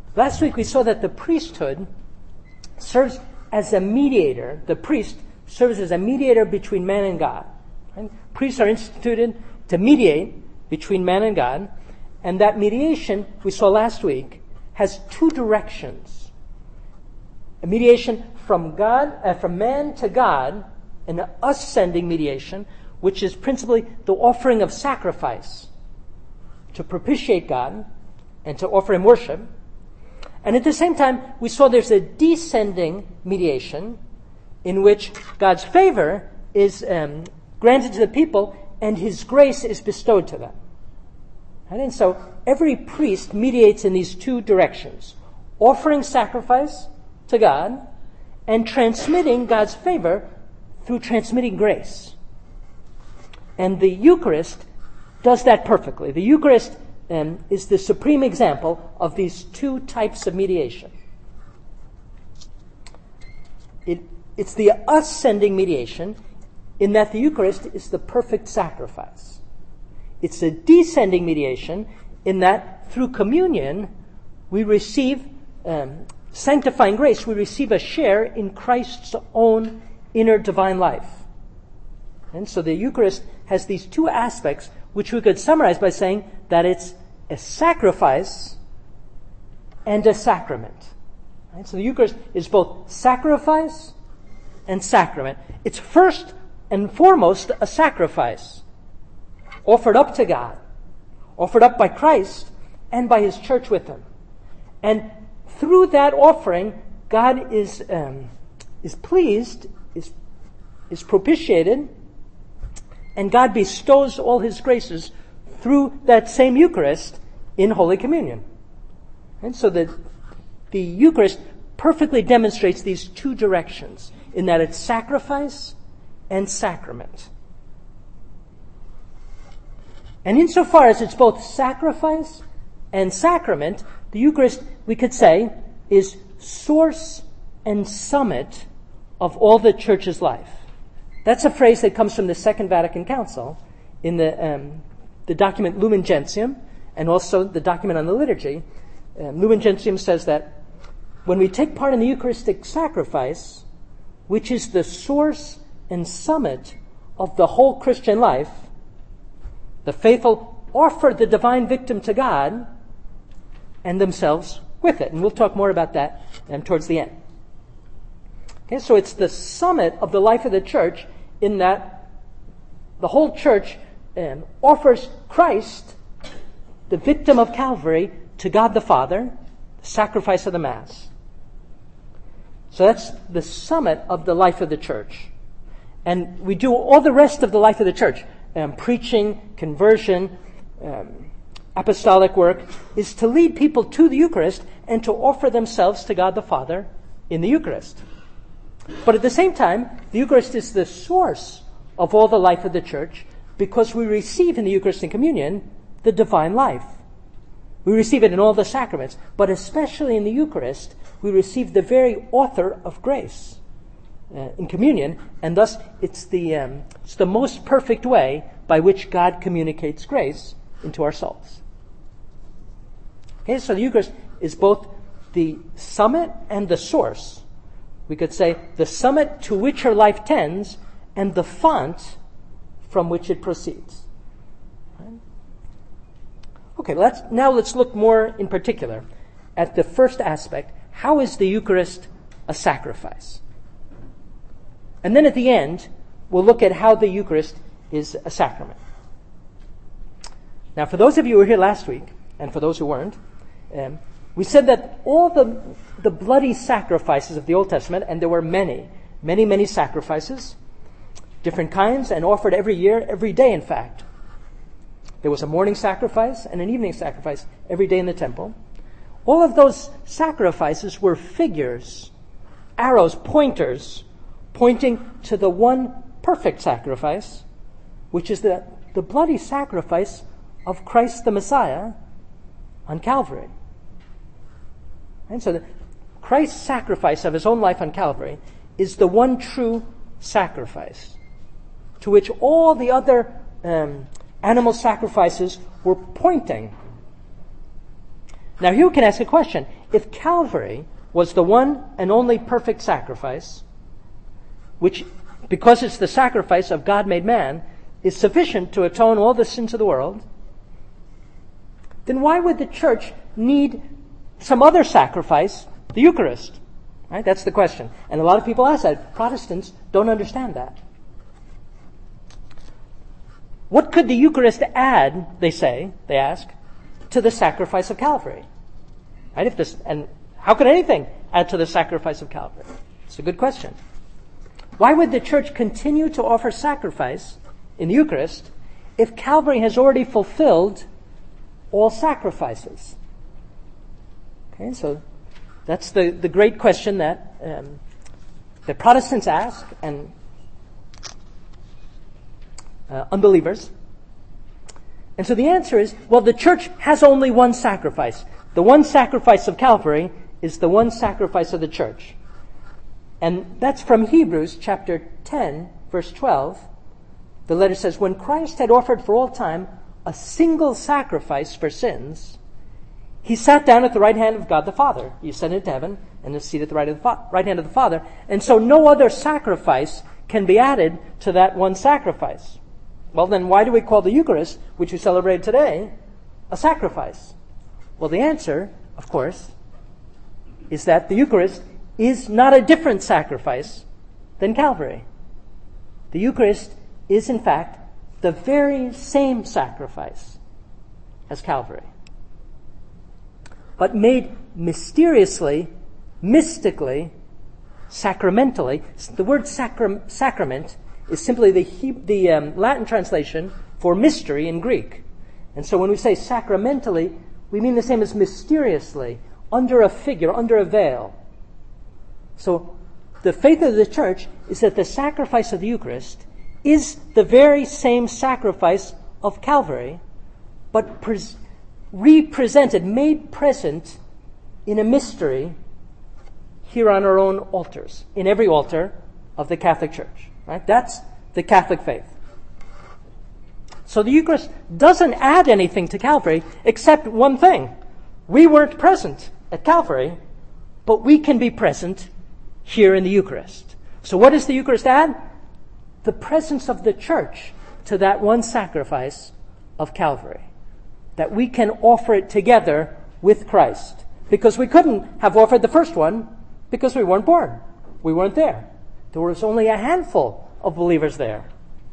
Last week we saw that the priesthood serves as a mediator. The priest serves as a mediator between man and God. Right? Priests are instituted to mediate between man and God, and that mediation, we saw last week, has two directions. A mediation from man to God, an ascending mediation, which is principally the offering of sacrifice to propitiate God and to offer Him worship. And at the same time, we saw there's a descending mediation in which God's favor is granted to the people and His grace is bestowed to them. Right? And so every priest mediates in these two directions, offering sacrifice to God and transmitting God's favor through transmitting grace. And the Eucharist does that perfectly. The Eucharist is the supreme example of these two types of mediation. It's the ascending mediation in that the Eucharist is the perfect sacrifice. It's a descending mediation in that through communion we receive sanctifying grace. We receive a share in Christ's own inner divine life. And so the Eucharist has these two aspects, which we could summarize by saying that it's a sacrifice and a sacrament. Right? So the Eucharist is both sacrifice and sacrament. It's first and foremost a sacrifice offered up to God, offered up by Christ and by His church with Him. And through that offering, God is pleased, is propitiated, and God bestows all His graces through that same Eucharist in Holy Communion. And so the Eucharist perfectly demonstrates these two directions in that it's sacrifice and sacrament. And insofar as it's both sacrifice and sacrament, the Eucharist, we could say, is source and summit of all the Church's life. That's a phrase that comes from the Second Vatican Council in the document Lumen Gentium and also the document on the liturgy. Lumen Gentium says that when we take part in the Eucharistic sacrifice, which is the source and summit of the whole Christian life, the faithful offer the divine victim to God and themselves with it. And we'll talk more about that towards the end. Okay, so it's the summit of the life of the Church in that the whole Church offers Christ, the victim of Calvary, to God the Father, the sacrifice of the Mass. So that's the summit of the life of the Church. And we do all the rest of the life of the Church, preaching, conversion, apostolic work, is to lead people to the Eucharist and to offer themselves to God the Father in the Eucharist. But at the same time, the Eucharist is the source of all the life of the Church because we receive in the Eucharistic communion the divine life. We receive it in all the sacraments, but especially in the Eucharist, we receive the very author of grace in communion, and thus it's the most perfect way by which God communicates grace into our souls. Okay, so the Eucharist is both the summit and the source. We could say the summit to which her life tends and the font from which it proceeds. Right? Okay, let's look more in particular at the first aspect. How is the Eucharist a sacrifice? And then at the end, we'll look at how the Eucharist is a sacrament. Now, for those of you who were here last week, and for those who weren't, we said that all the bloody sacrifices of the Old Testament, and there were many, many, many sacrifices, different kinds, and offered every year, every day in fact. There was a morning sacrifice and an evening sacrifice every day in the temple. All of those sacrifices were figures, arrows, pointers, pointing to the one perfect sacrifice, which is the bloody sacrifice of Christ the Messiah on Calvary. And so Christ's sacrifice of His own life on Calvary is the one true sacrifice to which all the other animal sacrifices were pointing. Now here we can ask a question. if Calvary was the one and only perfect sacrifice, which, because it's the sacrifice of God made man, is sufficient to atone all the sins of the world, then why would the church need some other sacrifice, the Eucharist? Right? That's the question. And a lot of people ask that. Protestants don't understand that. What could the Eucharist add, they ask, to the sacrifice of Calvary? Right? And how could anything add to the sacrifice of Calvary? It's a good question. Why would the church continue to offer sacrifice in the Eucharist if Calvary has already fulfilled all sacrifices? Okay, so that's the great question that Protestants ask and unbelievers. And so the answer is, well, the church has only one sacrifice. The one sacrifice of Calvary is the one sacrifice of the church. And that's from Hebrews chapter 10, verse 12. The letter says, when Christ had offered for all time a single sacrifice for sins, he sat down at the right hand of God the Father. He ascended to heaven and is seated at the right hand of the Father. And so no other sacrifice can be added to that one sacrifice. Well, then why do we call the Eucharist, which we celebrate today, a sacrifice? Well, the answer, of course, is that the Eucharist is not a different sacrifice than Calvary. The Eucharist is, in fact, the very same sacrifice as Calvary, but made mysteriously, mystically, sacramentally. The word sacrament is simply the Latin translation for mystery in Greek. And so when we say sacramentally, we mean the same as mysteriously, under a figure, under a veil. So the faith of the church is that the sacrifice of the Eucharist is the very same sacrifice of Calvary, but represented, made present in a mystery here on our own altars, in every altar of the Catholic Church. Right? That's the Catholic faith. So the Eucharist doesn't add anything to Calvary except one thing. We weren't present at Calvary, but we can be present here in the Eucharist. So what does the Eucharist add? The presence of the church to that one sacrifice of Calvary. That we can offer it together with Christ. Because we couldn't have offered the first one because we weren't born. We weren't there. There was only a handful of believers there.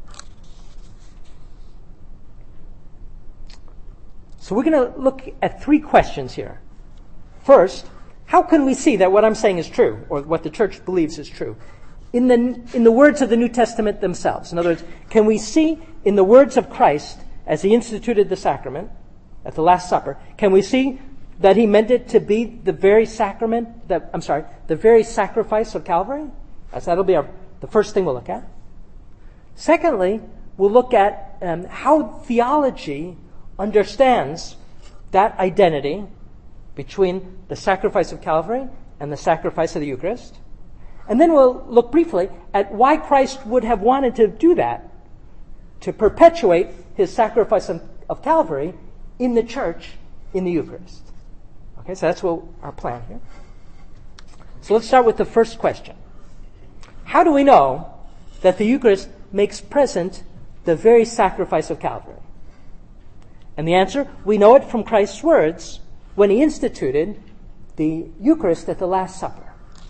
So we're going to look at three questions here. First, how can we see that what I'm saying is true, or what the church believes is true? In the words of the New Testament themselves. In other words, can we see in the words of Christ as he instituted the sacrament at the Last Supper, can we see that he meant it to be the very the very sacrifice of Calvary? That'll be the first thing we'll look at. Secondly, we'll look at how theology understands that identity between the sacrifice of Calvary and the sacrifice of the Eucharist. And then we'll look briefly at why Christ would have wanted to do that, to perpetuate his sacrifice of Calvary in the church, in the Eucharist. Okay, so that's our plan here. So let's start with the first question. How do we know that the Eucharist makes present the very sacrifice of Calvary? And the answer, we know it from Christ's words when he instituted the Eucharist at the Last Supper.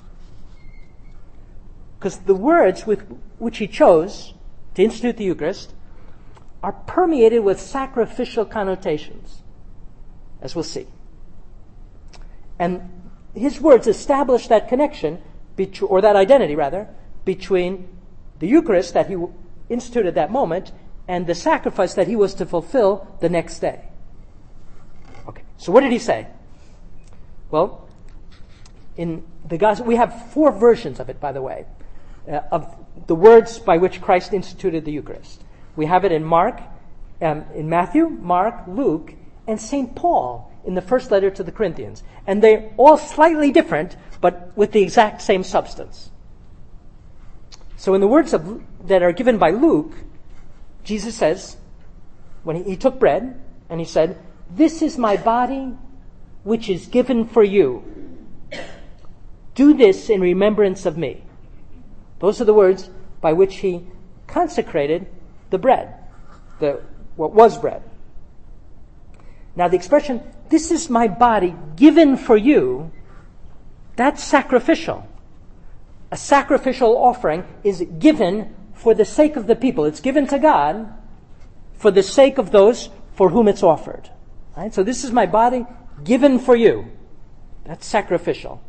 Because the words with which he chose to institute the Eucharist are permeated with sacrificial connotations, as we'll see. And his words establish that connection, or that identity rather, between the Eucharist that he instituted at that moment and the sacrifice that he was to fulfill the next day. Okay, so what did he say? Well, in the Gospel, we have 4 versions of it, by the way, of the words by which Christ instituted the Eucharist. We have it in in Matthew, Mark, Luke, and St. Paul in the first letter to the Corinthians. And they're all slightly different, but with the exact same substance. So in the words that are given by Luke, Jesus says, when he took bread, and he said, "This is my body, which is given for you. Do this in remembrance of me. Those are the words by which he consecrated the bread, what was bread. Now the expression, this is my body given for you, that's sacrificial. A sacrificial offering is given for the sake of the people. It's given to God for the sake of those for whom it's offered. Right? So this is my body given for you. That's sacrificial.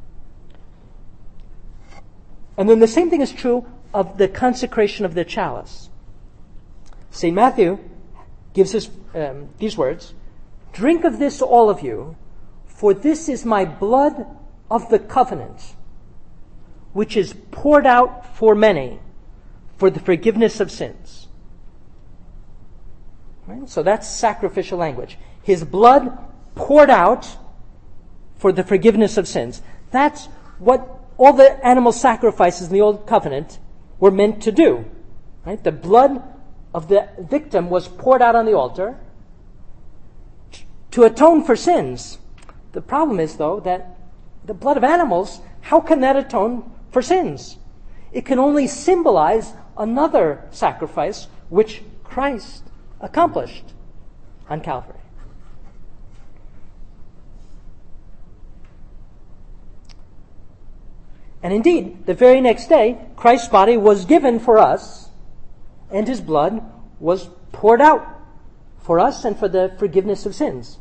And then the same thing is true of the consecration of the chalice. St. Matthew gives us these words, drink of this, all of you, for this is my blood of the covenant, which is poured out for many for the forgiveness of sins. Right? So that's sacrificial language. His blood poured out for the forgiveness of sins. That's what all the animal sacrifices in the Old Covenant were meant to do. Right? The blood of the victim was poured out on the altar to atone for sins. The problem is, though, that the blood of animals, how can that atone for sins? It can only symbolize another sacrifice which Christ accomplished on Calvary. And indeed, the very next day, Christ's body was given for us, and his blood was poured out for us and for the forgiveness of sins.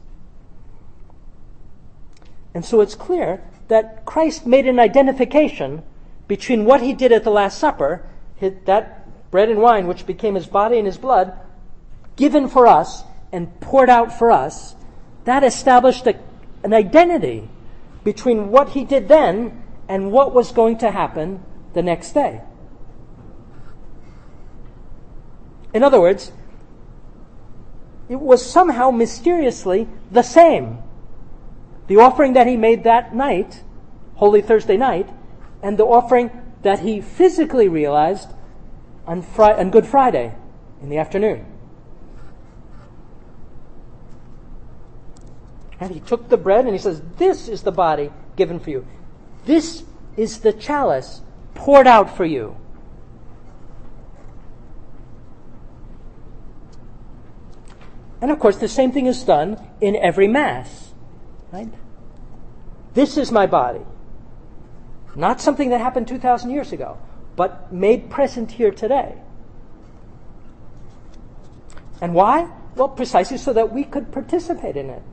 And so it's clear that Christ made an identification between what he did at the Last Supper, that bread and wine which became his body and his blood, given for us and poured out for us. That established an identity between what he did then and what was going to happen the next day. In other words, it was somehow mysteriously the same. The offering that he made that night, Holy Thursday night, and the offering that he physically realized on Good Friday in the afternoon. And he took the bread and he says, this is the body given for you. This is the chalice poured out for you. And of course, the same thing is done in every Mass. Right? This is my body. Not something that happened 2,000 years ago, but made present here today. And why? Well, precisely so that we could participate in it.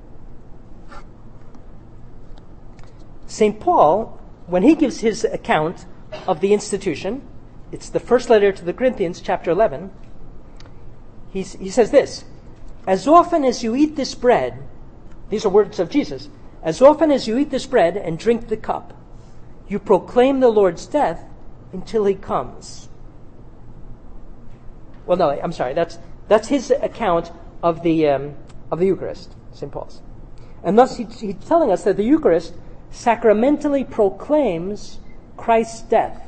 St. Paul, when he gives his account of the institution, it's the first letter to the Corinthians, chapter 11, he says this, as often as you eat this bread, these are words of Jesus, as often as you eat this bread and drink the cup, you proclaim the Lord's death until he comes. Well, no, I'm sorry, that's his account of the Eucharist, St. Paul's. And thus he's telling us that the Eucharist sacramentally proclaims Christ's death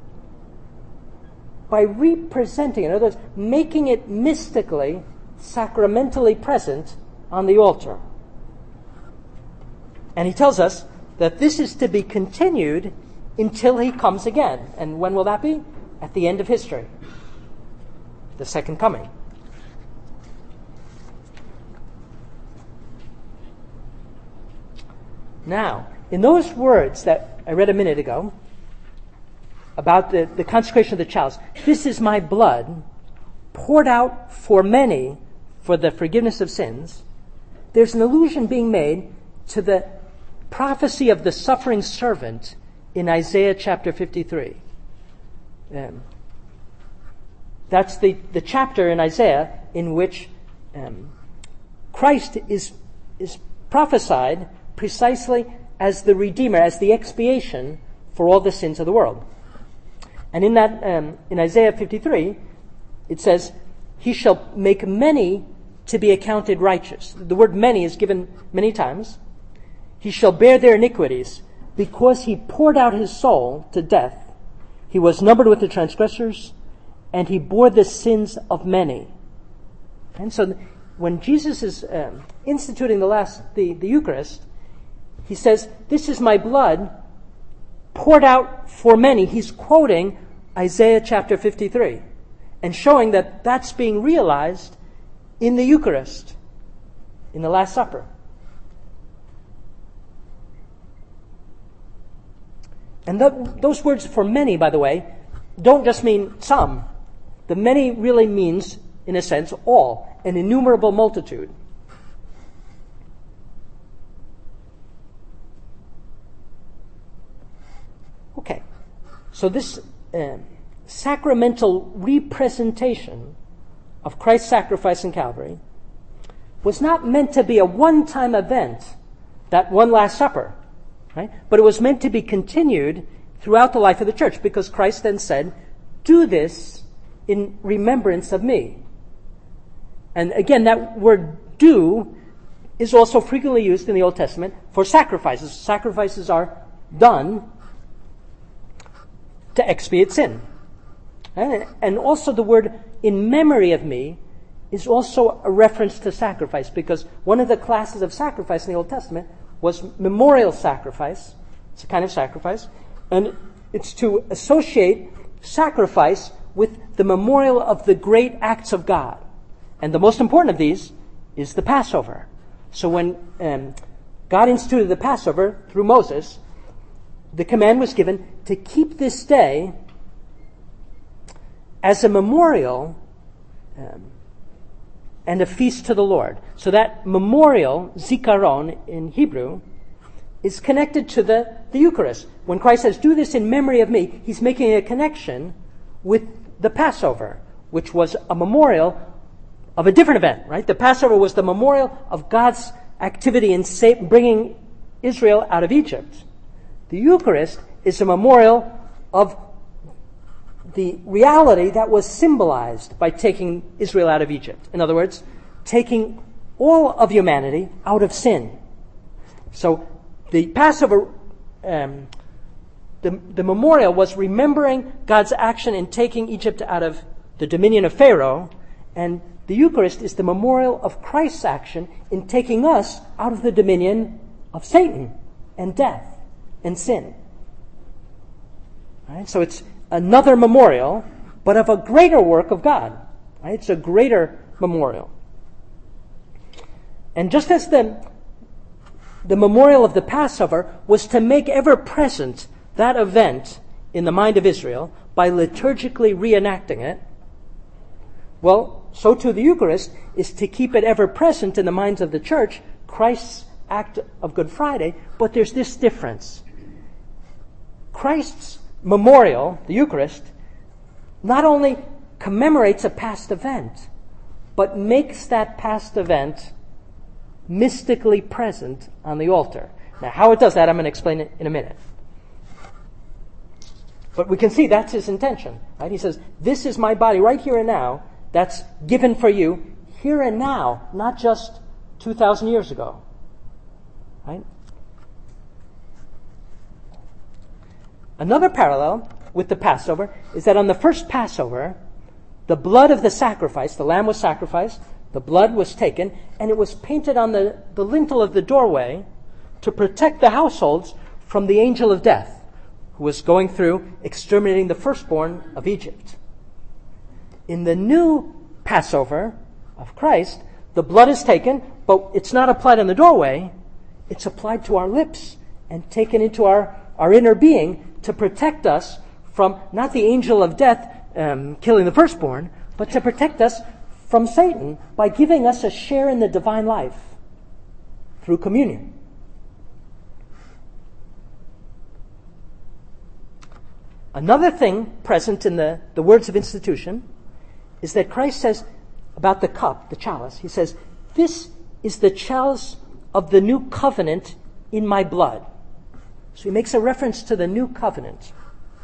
by representing, in other words, making it mystically, sacramentally present on the altar. And he tells us that this is to be continued until he comes again. And when will that be? At the end of history. The second coming. Now, in those words that I read a minute ago about the consecration of the chalice, this is my blood poured out for many for the forgiveness of sins, there's an allusion being made to the prophecy of the suffering servant in Isaiah chapter 53. That's the chapter in Isaiah in which Christ is prophesied precisely as the Redeemer, as the expiation for all the sins of the world. And in that, in Isaiah 53, it says, he shall make many to be accounted righteous. The word many is given many times. He shall bear their iniquities, because he poured out his soul to death. He was numbered with the transgressors, and he bore the sins of many. And so when Jesus is instituting the Eucharist, he says, this is my blood poured out for many, he's quoting Isaiah chapter 53 and showing that that's being realized in the Eucharist, in the Last Supper. And those words for many, by the way, don't just mean some. The many really means, in a sense, all, an innumerable multitude. Okay, so this sacramental representation of Christ's sacrifice in Calvary was not meant to be a one-time event, that one Last Supper, right? But it was meant to be continued throughout the life of the church, because Christ then said, "Do this in remembrance of me." And again, that word "do" is also frequently used in the Old Testament for sacrifices. Sacrifices are done to expiate sin. And also the word "in memory of me" is also a reference to sacrifice, because one of the classes of sacrifice in the Old Testament was memorial sacrifice. It's a kind of sacrifice. And it's to associate sacrifice with the memorial of the great acts of God. And the most important of these is the Passover. So when God instituted the Passover through Moses, the command was given to keep this day as a memorial and a feast to the Lord. So that memorial, zikaron in Hebrew, is connected to the Eucharist. When Christ says, "Do this in memory of me," he's making a connection with the Passover, which was a memorial of a different event, right? The Passover was the memorial of God's activity in bringing Israel out of Egypt. The Eucharist is a memorial of the reality that was symbolized by taking Israel out of Egypt. In other words, taking all of humanity out of sin. So the Passover, the memorial was remembering God's action in taking Egypt out of the dominion of Pharaoh, and the Eucharist is the memorial of Christ's action in taking us out of the dominion of Satan and death and sin. Right? So it's another memorial, but of a greater work of God. Right? It's a greater memorial. And just as the memorial of the Passover was to make ever present that event in the mind of Israel by liturgically reenacting it, well, so too the Eucharist is to keep it ever present in the minds of the church, Christ's act of Good Friday, but there's this difference. Christ's memorial, the Eucharist, not only commemorates a past event, but makes that past event mystically present on the altar. Now, how it does that, I'm going to explain it in a minute. But we can see that's his intention, right? He says, "This is my body right here and now that's given for you here and now, not just 2,000 years ago." Right? Another parallel with the Passover is that on the first Passover, the blood of the sacrifice, the lamb was sacrificed, the blood was taken, and it was painted on the lintel of the doorway to protect the households from the angel of death, who was going through exterminating the firstborn of Egypt. In the new Passover of Christ, the blood is taken, but it's not applied on the doorway. It's applied to our lips and taken into our inner being to protect us from not the angel of death killing the firstborn, but to protect us from Satan by giving us a share in the divine life through communion. Another thing present in the words of institution is that Christ says about the cup, the chalice, he says, "This is the chalice of the new covenant in my blood." So he makes a reference to the new covenant.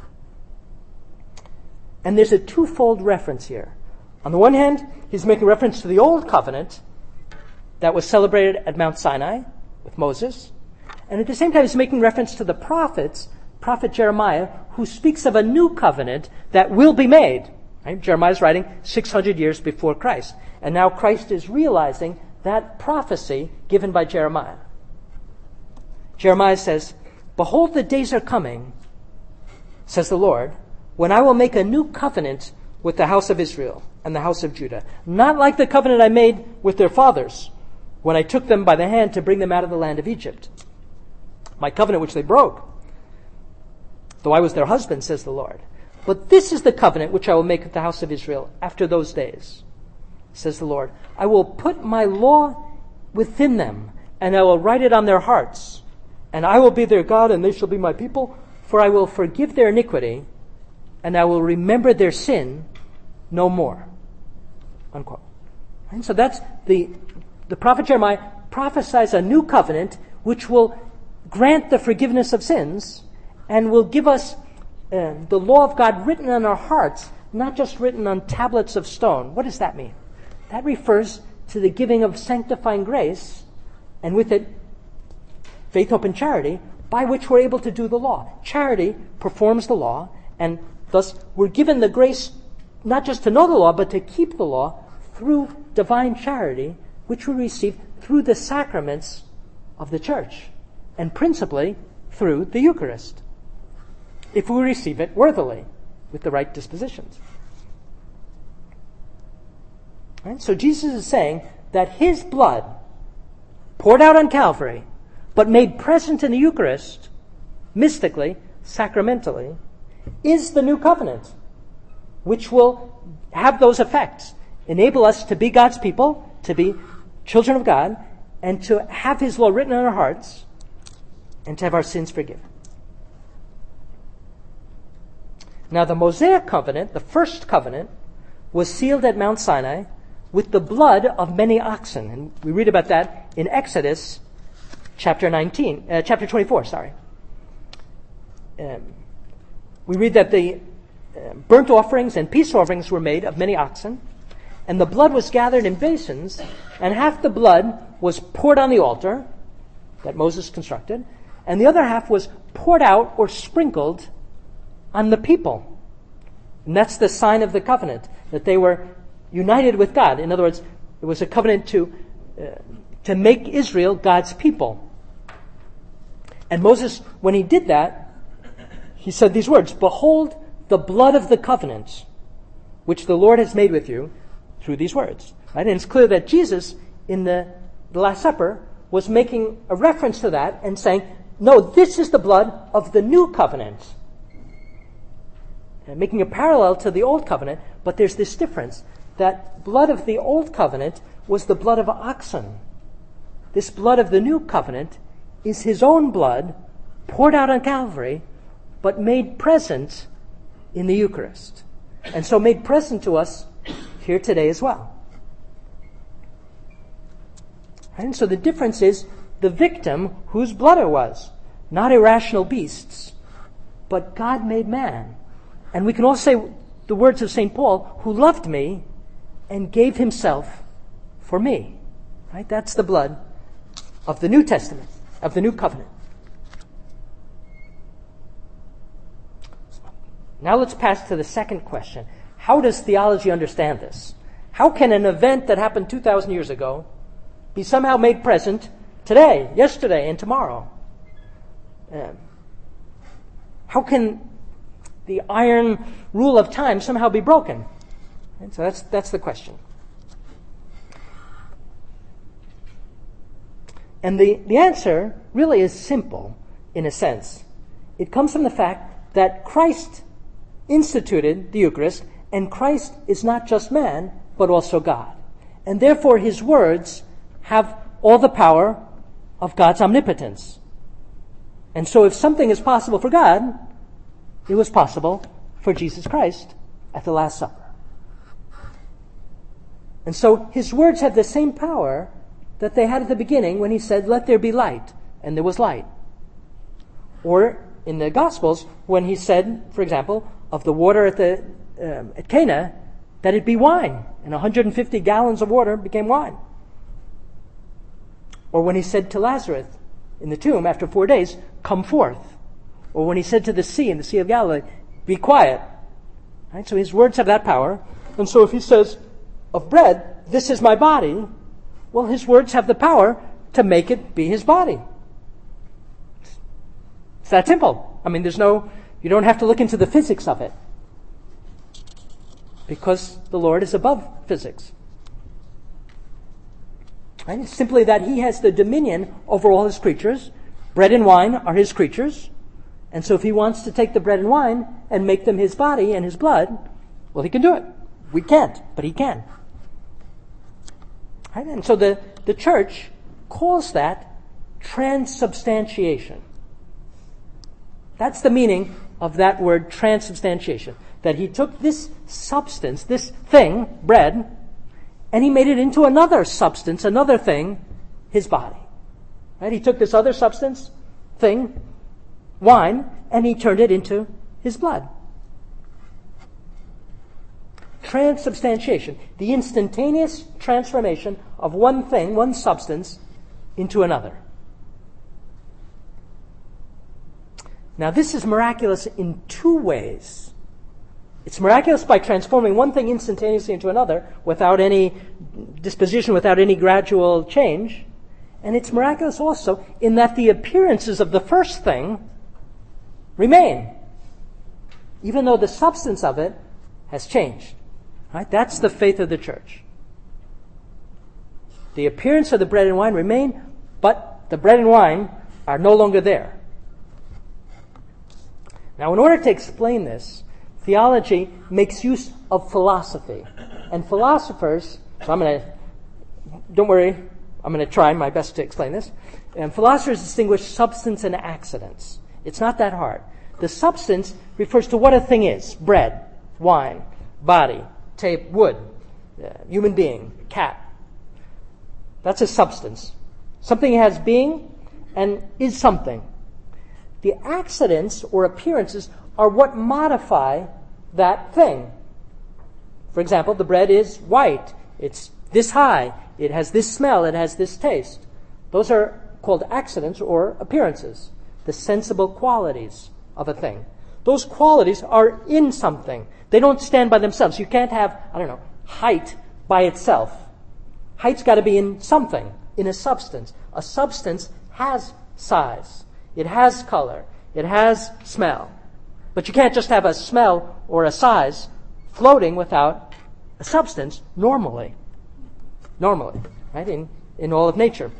And there's a twofold reference here. On the one hand, he's making reference to the old covenant that was celebrated at Mount Sinai with Moses. And at the same time, he's making reference to the prophets, prophet Jeremiah, who speaks of a new covenant that will be made. Right? Jeremiah's writing 600 years before Christ. And now Christ is realizing that prophecy given by Jeremiah. Jeremiah says, "Behold, the days are coming says the Lord, when I will make a new covenant with the house of Israel and the house of Judah, not like the covenant I made with their fathers when I took them by the hand to bring them out of the land of Egypt. My covenant which they broke, though I was their husband, says the Lord. But this is the covenant which I will make with the house of Israel after those days, says the Lord. I will put my law within them, and I will write it on their hearts. And I will be their God, and they shall be my people, for I will forgive their iniquity, and I will remember their sin no more. Unquote. And so that's the prophet Jeremiah prophesies a new covenant which will grant the forgiveness of sins and will give us the law of God written on our hearts, not just written on tablets of stone. What does that mean? That refers to the giving of sanctifying grace, and with it, faith, hope, and charity, by which we're able to do the law. Charity performs the law, and thus we're given the grace not just to know the law, but to keep the law through divine charity, which we receive through the sacraments of the church, and principally through the Eucharist, if we receive it worthily, with the right dispositions. Right? So Jesus is saying that his blood, poured out on Calvary, but made present in the Eucharist, mystically, sacramentally, is the new covenant, which will have those effects, enable us to be God's people, to be children of God, and to have his law written on our hearts, and to have our sins forgiven. Now the Mosaic covenant, the first covenant, was sealed at Mount Sinai with the blood of many oxen. And we read about that in Exodus chapter 24, we read that the burnt offerings and peace offerings were made of many oxen, and the blood was gathered in basins, and half the blood was poured on the altar that Moses constructed, and the other half was poured out or sprinkled on the people. And that's the sign of the covenant, that they were united with God. In other words, it was a covenant to make Israel God's people. And Moses, when he did that, he said these words, "Behold the blood of the covenant, which the Lord has made with you through these words." Right? And it's clear that Jesus, in the Last Supper, was making a reference to that and saying, no, this is the blood of the new covenant. And making a parallel to the old covenant, but there's this difference. That blood of the old covenant was the blood of oxen. This blood of the new covenant is his own blood poured out on Calvary, but made present in the Eucharist. And so made present to us here today as well. And so the difference is the victim whose blood it was. Not irrational beasts, but God made man. And we can also say the words of St. Paul, who loved me and gave himself for me. Right? That's the blood of the New Testament, of the New Covenant. Now let's pass to the second question. How does theology understand this? How can an event that happened 2,000 years ago be somehow made present today, yesterday, and tomorrow? How can the iron rule of time somehow be broken? And so that's the question. And the answer really is simple, in a sense. It comes from the fact that Christ instituted the Eucharist, and Christ is not just man, but also God. And therefore his words have all the power of God's omnipotence. And so if something is possible for God, it was possible for Jesus Christ at the Last Supper. And so his words have the same power that they had at the beginning when he said, "Let there be light," and there was light. Or in the Gospels, when he said, for example, of the water at Cana, that it be wine, and 150 gallons of water became wine. Or when he said to Lazarus in the tomb after 4 days, "Come forth." Or when he said to the sea in the Sea of Galilee, "Be quiet." Right? So his words have that power. And so if he says of bread, "This is my body," well, his words have the power to make it be his body. It's that simple. I mean, there's no You don't have to look into the physics of it, because the Lord is above physics. Right? It's simply that he has the dominion over all his creatures. Bread and wine are his creatures. And so if he wants to take the bread and wine and make them his body and his blood, well, he can do it. We can't, but he can. Right? And so the church calls that transubstantiation. That's the meaning of that word transubstantiation. That he took this substance, this thing, bread, and he made it into another substance, another thing, his body. Right? He took this other substance, thing, wine, and he turned it into his blood. Transubstantiation, the instantaneous transformation of one thing, one substance, into another. Now, this is miraculous in two ways. It's miraculous by transforming one thing instantaneously into another without any disposition, without any gradual change. And it's miraculous also in that the appearances of the first thing remain, even though the substance of it has changed. Right? That's the faith of the church. The appearance of the bread and wine remain, but the bread and wine are no longer there. Now, in order to explain this, theology makes use of philosophy. And philosophers, so don't worry, I'm going to try my best to explain this. And philosophers distinguish substance and accidents. It's not that hard. The substance refers to what a thing is. Bread, wine, body, tape, wood, human being, cat. That's a substance. Something has being and is something. The accidents or appearances are what modify that thing. For example, the bread is white. It's this high. It has this smell. It has this taste. Those are called accidents or appearances, the sensible qualities of a thing. Those qualities are in something. They don't stand by themselves. You can't have, height by itself. Height's got to be in something, in a substance. A substance has size. It has color. It has smell. But you can't just have a smell or a size floating without a substance normally. Normally, right? In all of nature.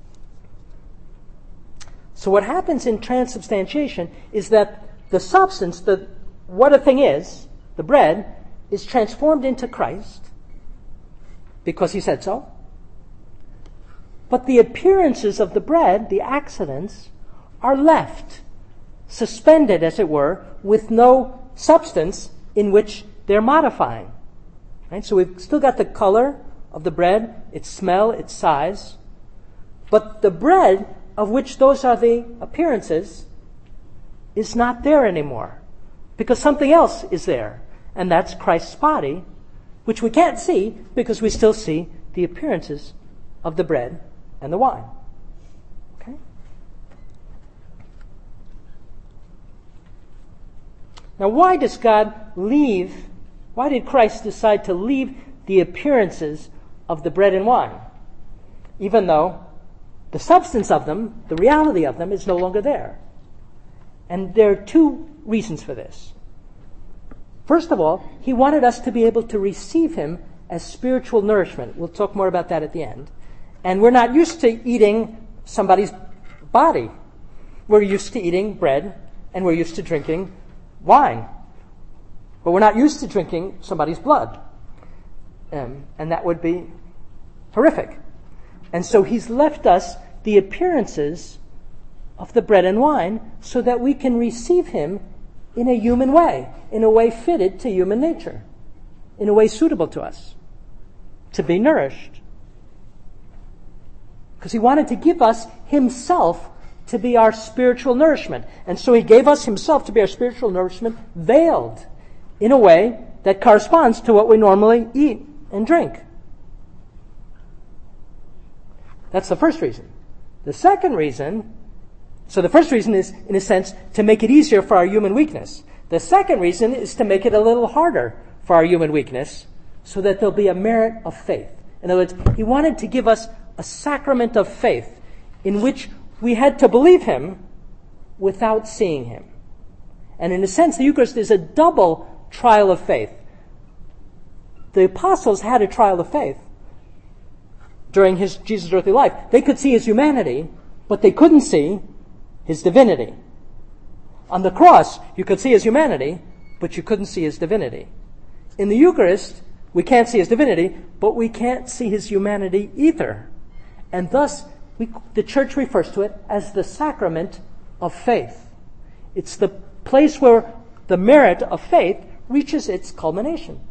So what happens in transubstantiation is that the substance, what a thing is, the bread, is transformed into Christ because he said so. But the appearances of the bread, the accidents, are left, suspended, as it were, with no substance in which they're modifying. Right? So we've still got the color of the bread, its smell, its size. But the bread, of which those are the appearances, is not there anymore. Because something else is there. And that's Christ's body, which we can't see because we still see the appearances of the bread and the wine. Okay? Now, why did Christ decide to leave the appearances of the bread and wine, even though the substance of them, the reality of them, is no longer there? And there are two reasons for this. First of all, he wanted us to be able to receive him as spiritual nourishment. We'll talk more about that at the end. And we're not used to eating somebody's body. We're used to eating bread, and we're used to drinking wine. But we're not used to drinking somebody's blood. And that would be horrific. And so he's left us the appearances of the bread and wine so that we can receive him in a human way, in a way fitted to human nature, in a way suitable to us, to be nourished. Because he wanted to give us himself to be our spiritual nourishment. And so he gave us himself to be our spiritual nourishment, veiled in a way that corresponds to what we normally eat and drink. That's the first reason. The second reason, so the first reason is, in a sense, to make it easier for our human weakness. The second reason is to make it a little harder for our human weakness, so that there'll be a merit of faith. In other words, he wanted to give us a sacrament of faith in which we had to believe him without seeing him. And in a sense, the Eucharist is a double trial of faith. The apostles had a trial of faith during Jesus' earthly life. They could see his humanity, but they couldn't see his divinity. On the cross, you could see his humanity, but you couldn't see his divinity. In the Eucharist, we can't see his divinity, but we can't see his humanity either. And thus, the Church refers to it as the sacrament of faith. It's the place where the merit of faith reaches its culmination.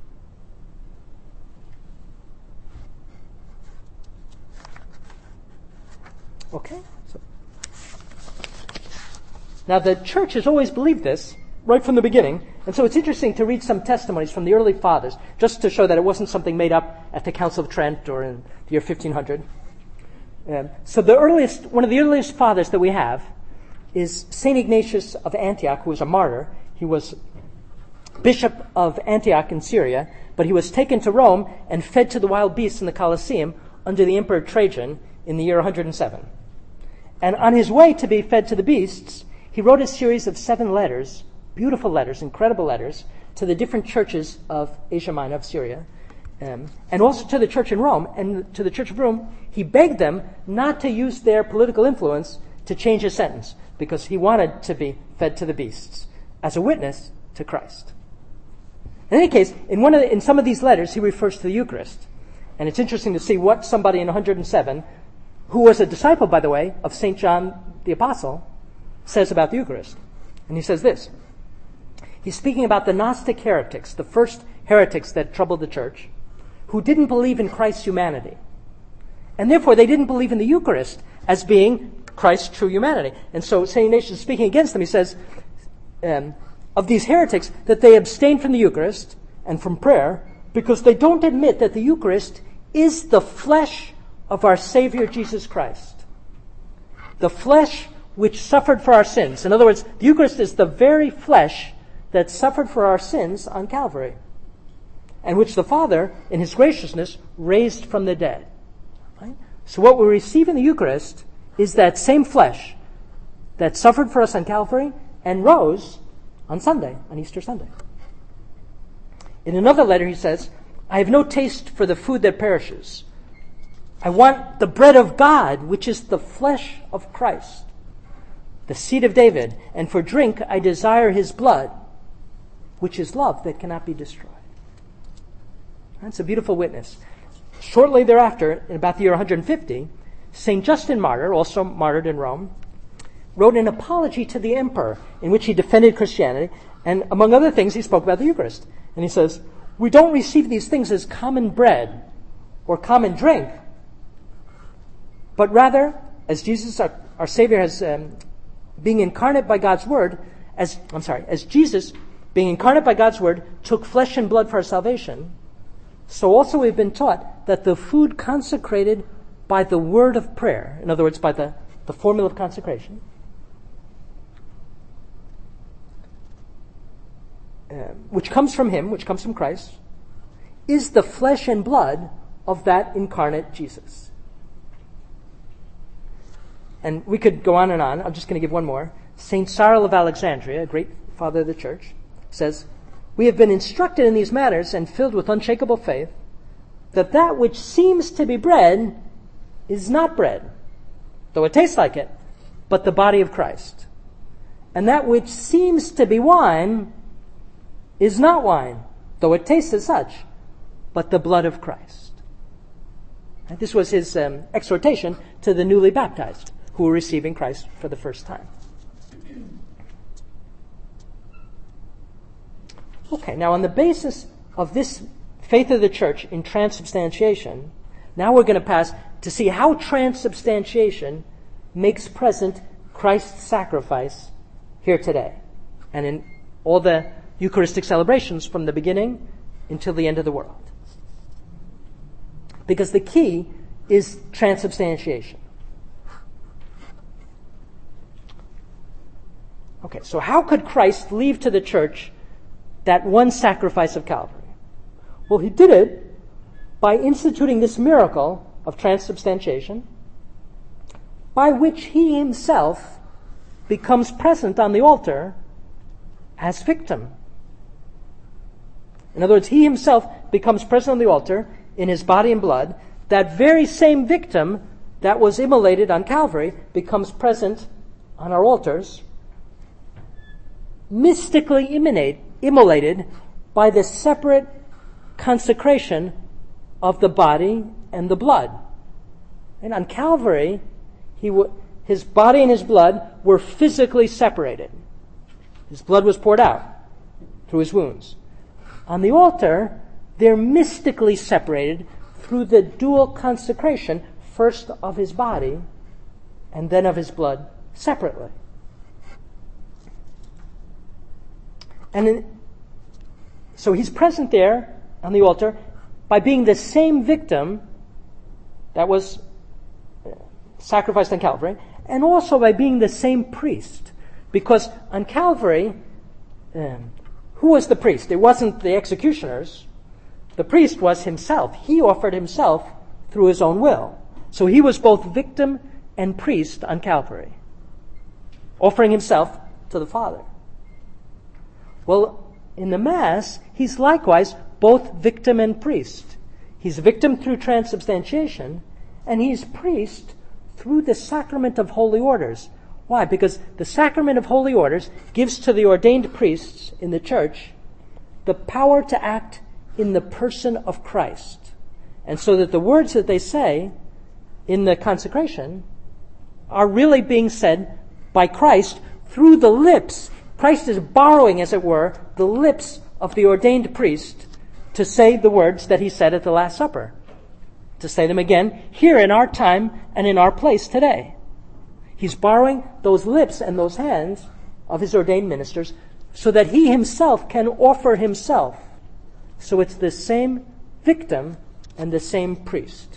Okay? Now, the Church has always believed this right from the beginning, and so it's interesting to read some testimonies from the early fathers, just to show that it wasn't something made up at the Council of Trent or in the year 1500. So one of the earliest fathers that we have is St. Ignatius of Antioch, who was a martyr. He was bishop of Antioch in Syria, but he was taken to Rome and fed to the wild beasts in the Colosseum under the Emperor Trajan in the year 107. And on his way to be fed to the beasts, he wrote a series of 7 letters, beautiful letters, incredible letters, to the different churches of Asia Minor, of Syria, and also to the church in Rome. And to the Church of Rome, he begged them not to use their political influence to change his sentence, because he wanted to be fed to the beasts as a witness to Christ. In any case, in some of these letters, he refers to the Eucharist. And it's interesting to see what somebody in 107, who was a disciple, by the way, of St. John the Apostle, says about the Eucharist. And he says this. He's speaking about the Gnostic heretics, the first heretics that troubled the church, who didn't believe in Christ's humanity. And therefore, they didn't believe in the Eucharist as being Christ's true humanity. And so St. Ignatius is speaking against them. He says of these heretics that they abstain from the Eucharist and from prayer because they don't admit that the Eucharist is the flesh of our Savior Jesus Christ. The flesh which suffered for our sins. In other words, the Eucharist is the very flesh that suffered for our sins on Calvary, and which the Father, in his graciousness, raised from the dead. Right? So what we receive in the Eucharist is that same flesh that suffered for us on Calvary and rose on Sunday, on Easter Sunday. In another letter he says, I have no taste for the food that perishes. I want the bread of God, which is the flesh of Christ, the seed of David, and for drink I desire his blood, which is love that cannot be destroyed. That's a beautiful witness. Shortly thereafter, in about the year 150, St. Justin Martyr, also martyred in Rome, wrote an apology to the emperor in which he defended Christianity, and among other things, he spoke about the Eucharist. And he says, we don't receive these things as common bread or common drink, but rather, as Jesus, our Savior, has being incarnate by God's Word, as Jesus, being incarnate by God's Word, took flesh and blood for our salvation, so also we've been taught that the food consecrated by the word of prayer, in other words, by the formula of consecration, which comes from him, which comes from Christ, is the flesh and blood of that incarnate Jesus. And we could go on and on. I'm just going to give one more. St. Cyril of Alexandria, a great father of the church, says, we have been instructed in these matters and filled with unshakable faith that which seems to be bread is not bread, though it tastes like it, but the body of Christ. And that which seems to be wine is not wine, though it tastes as such, but the blood of Christ. And this was his exhortation to the newly baptized who were receiving Christ for the first time. Okay, now on the basis of this faith of the church in transubstantiation, now we're going to pass to see how transubstantiation makes present Christ's sacrifice here today and in all the Eucharistic celebrations from the beginning until the end of the world. Because the key is transubstantiation. Okay, so how could Christ leave to the church that one sacrifice of Calvary? Well, he did it by instituting this miracle of transubstantiation, by which he himself becomes present on the altar as victim. In other words, he himself becomes present on the altar in his body and blood. That very same victim that was immolated on Calvary becomes present on our altars, mystically immolated by the separate consecration of the body and the blood. And on Calvary, his body and his blood were physically separated. His blood was poured out through his wounds. On the altar, they're mystically separated through the dual consecration, first of his body and then of his blood separately. So he's present there on the altar by being the same victim that was sacrificed on Calvary, and also by being the same priest. Because on Calvary, who was the priest? It wasn't the executioners. The priest was himself. He offered himself through his own will. So he was both victim and priest on Calvary, offering himself to the Father. Well, in the Mass, he's likewise both victim and priest. He's victim through transubstantiation, and he's priest through the sacrament of holy orders. Why? Because the sacrament of holy orders gives to the ordained priests in the church the power to act in the person of Christ. And so that the words that they say in the consecration are really being said by Christ through the lips. Christ is borrowing, as it were, the lips of the ordained priest to say the words that he said at the Last Supper, to say them again here in our time and in our place today. He's borrowing those lips and those hands of his ordained ministers so that he himself can offer himself. So it's the same victim and the same priest.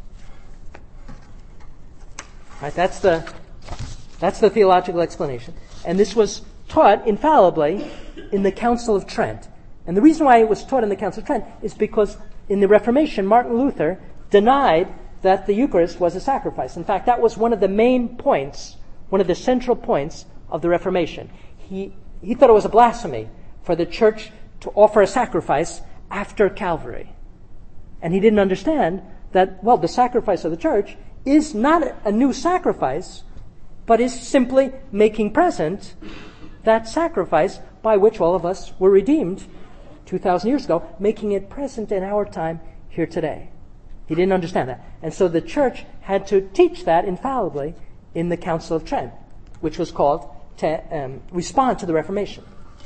Right, that's the theological explanation. And this was taught infallibly in the Council of Trent. And the reason why it was taught in the Council of Trent is because in the Reformation, Martin Luther denied that the Eucharist was a sacrifice. In fact, that was one of the main points, one of the central points of the Reformation. He thought it was a blasphemy for the church to offer a sacrifice after Calvary. And he didn't understand that, well, the sacrifice of the church is not a new sacrifice, but is simply making present that sacrifice by which all of us were redeemed 2,000 years ago, making it present in our time here today. He didn't understand that. And so the church had to teach that infallibly in the Council of Trent, which was called to respond to the Reformation.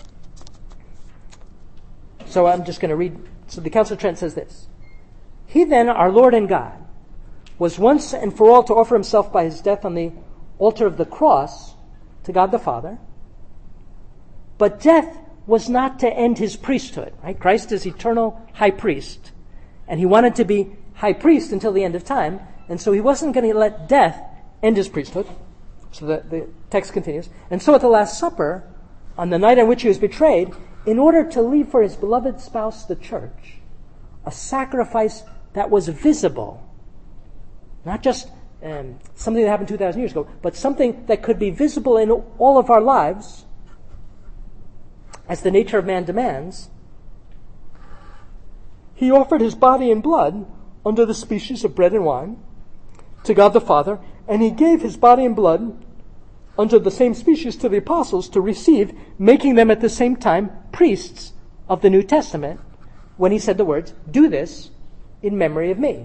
So I'm just going to read. So the Council of Trent says this. He then, our Lord and God, was once and for all to offer himself by his death on the altar of the cross to God the Father. But death was not to end his priesthood. Right? Christ is eternal high priest. And he wanted to be high priest until the end of time. And so he wasn't going to let death end his priesthood. So the text continues. And so at the Last Supper, on the night on which he was betrayed, in order to leave for his beloved spouse, the church, a sacrifice that was visible, not just something that happened 2,000 years ago, but something that could be visible in all of our lives, as the nature of man demands, he offered his body and blood under the species of bread and wine to God the Father, and he gave his body and blood under the same species to the apostles to receive, making them at the same time priests of the New Testament, when he said the words, "Do this in memory of me."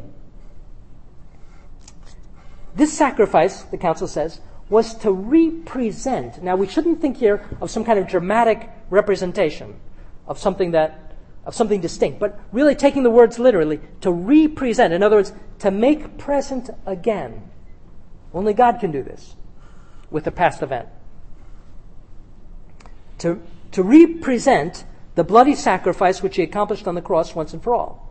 This sacrifice, the council says, was to represent. Now, we shouldn't think here of some kind of dramatic representation of something distinct, but really taking the words literally, to represent. In other words, to make present again. Only God can do this with a past event. To represent the bloody sacrifice which he accomplished on the cross once and for all.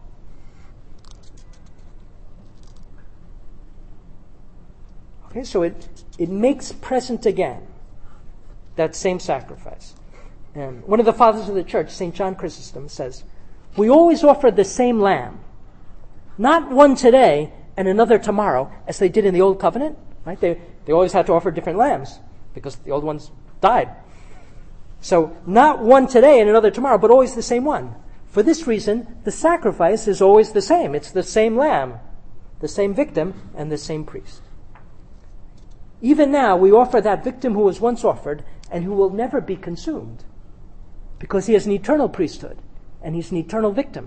Okay, so it makes present again that same sacrifice. And one of the fathers of the church, St. John Chrysostom, says, "We always offer the same lamb, not one today and another tomorrow, as they did in the Old Covenant." Right? They always had to offer different lambs because the old ones died. So not one today and another tomorrow, but always the same one. For this reason, the sacrifice is always the same. It's the same lamb, the same victim, and the same priest. Even now, we offer that victim who was once offered and who will never be consumed, because he has an eternal priesthood and he's an eternal victim.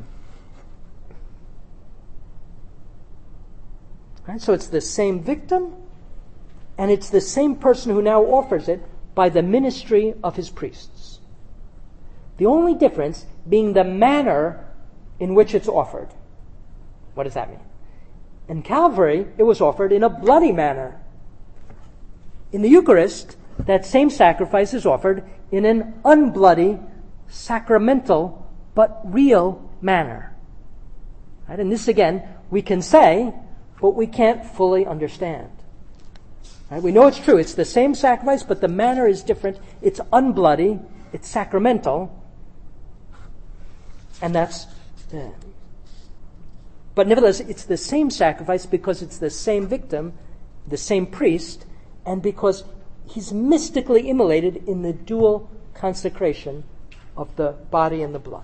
Right? So it's the same victim, and it's the same person who now offers it by the ministry of his priests. The only difference being the manner in which it's offered. What does that mean? In Calvary, it was offered in a bloody manner. In the Eucharist, that same sacrifice is offered in an unbloody, sacramental, but real manner. Right? And this, again, we can say, but we can't fully understand. Right? We know it's true. It's the same sacrifice, but the manner is different. It's unbloody. It's sacramental. And that's... but nevertheless, it's the same sacrifice because it's the same victim, the same priest, and because he's mystically immolated in the dual consecration of the body and the blood.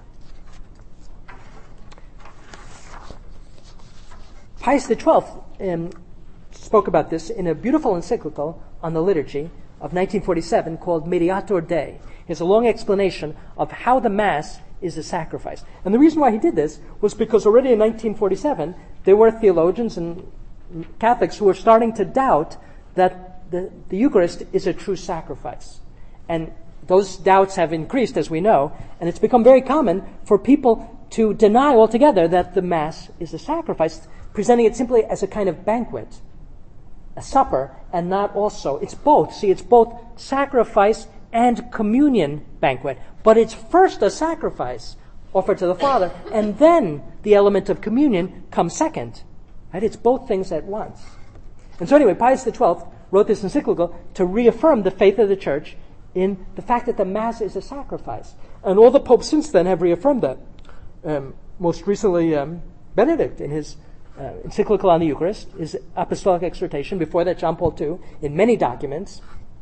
Pius XII spoke about this in a beautiful encyclical on the liturgy of 1947 called Mediator Dei. It's a long explanation of how the Mass is a sacrifice. And the reason why he did this was because already in 1947 there were theologians and Catholics who were starting to doubt that the Eucharist is a true sacrifice. And those doubts have increased, as we know, and it's become very common for people to deny altogether that the Mass is a sacrifice, presenting it simply as a kind of banquet, a supper, and not also. It's both. See, it's both sacrifice and communion banquet. But it's first a sacrifice offered to the Father, and then the element of communion comes second. Right? It's both things at once. And so anyway, Pius XII wrote this encyclical to reaffirm the faith of the Church in the fact that the Mass is a sacrifice. And all the popes since then have reaffirmed that. Most recently, Benedict, in his encyclical on the Eucharist, his apostolic exhortation, before that John Paul II, in many documents.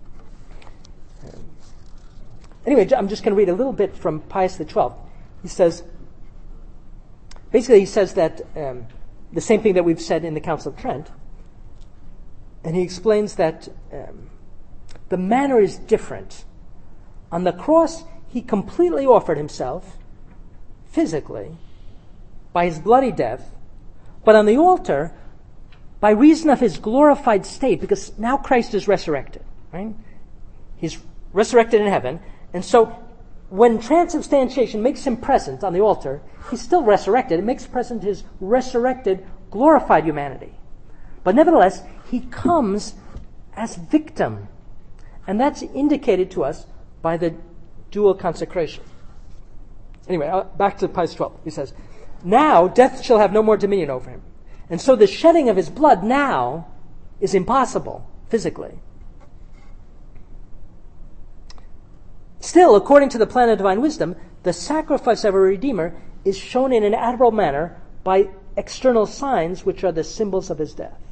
Anyway, I'm just going to read a little bit from Pius XII. He says that the same thing that we've said in the Council of Trent, and he explains that the manner is different. On the cross, he completely offered himself, physically, by his bloody death, but on the altar, by reason of his glorified state, because now Christ is resurrected, right? He's resurrected in heaven, and so when transubstantiation makes him present on the altar, he's still resurrected. It makes present his resurrected, glorified humanity. But nevertheless, he comes as victim, and that's indicated to us by the dual consecration. Anyway, back to Pius XII. He says, "Now death shall have no more dominion over him. And so the shedding of his blood now is impossible physically. Still, according to the plan of divine wisdom, the sacrifice of a Redeemer is shown in an admirable manner by external signs which are the symbols of his death.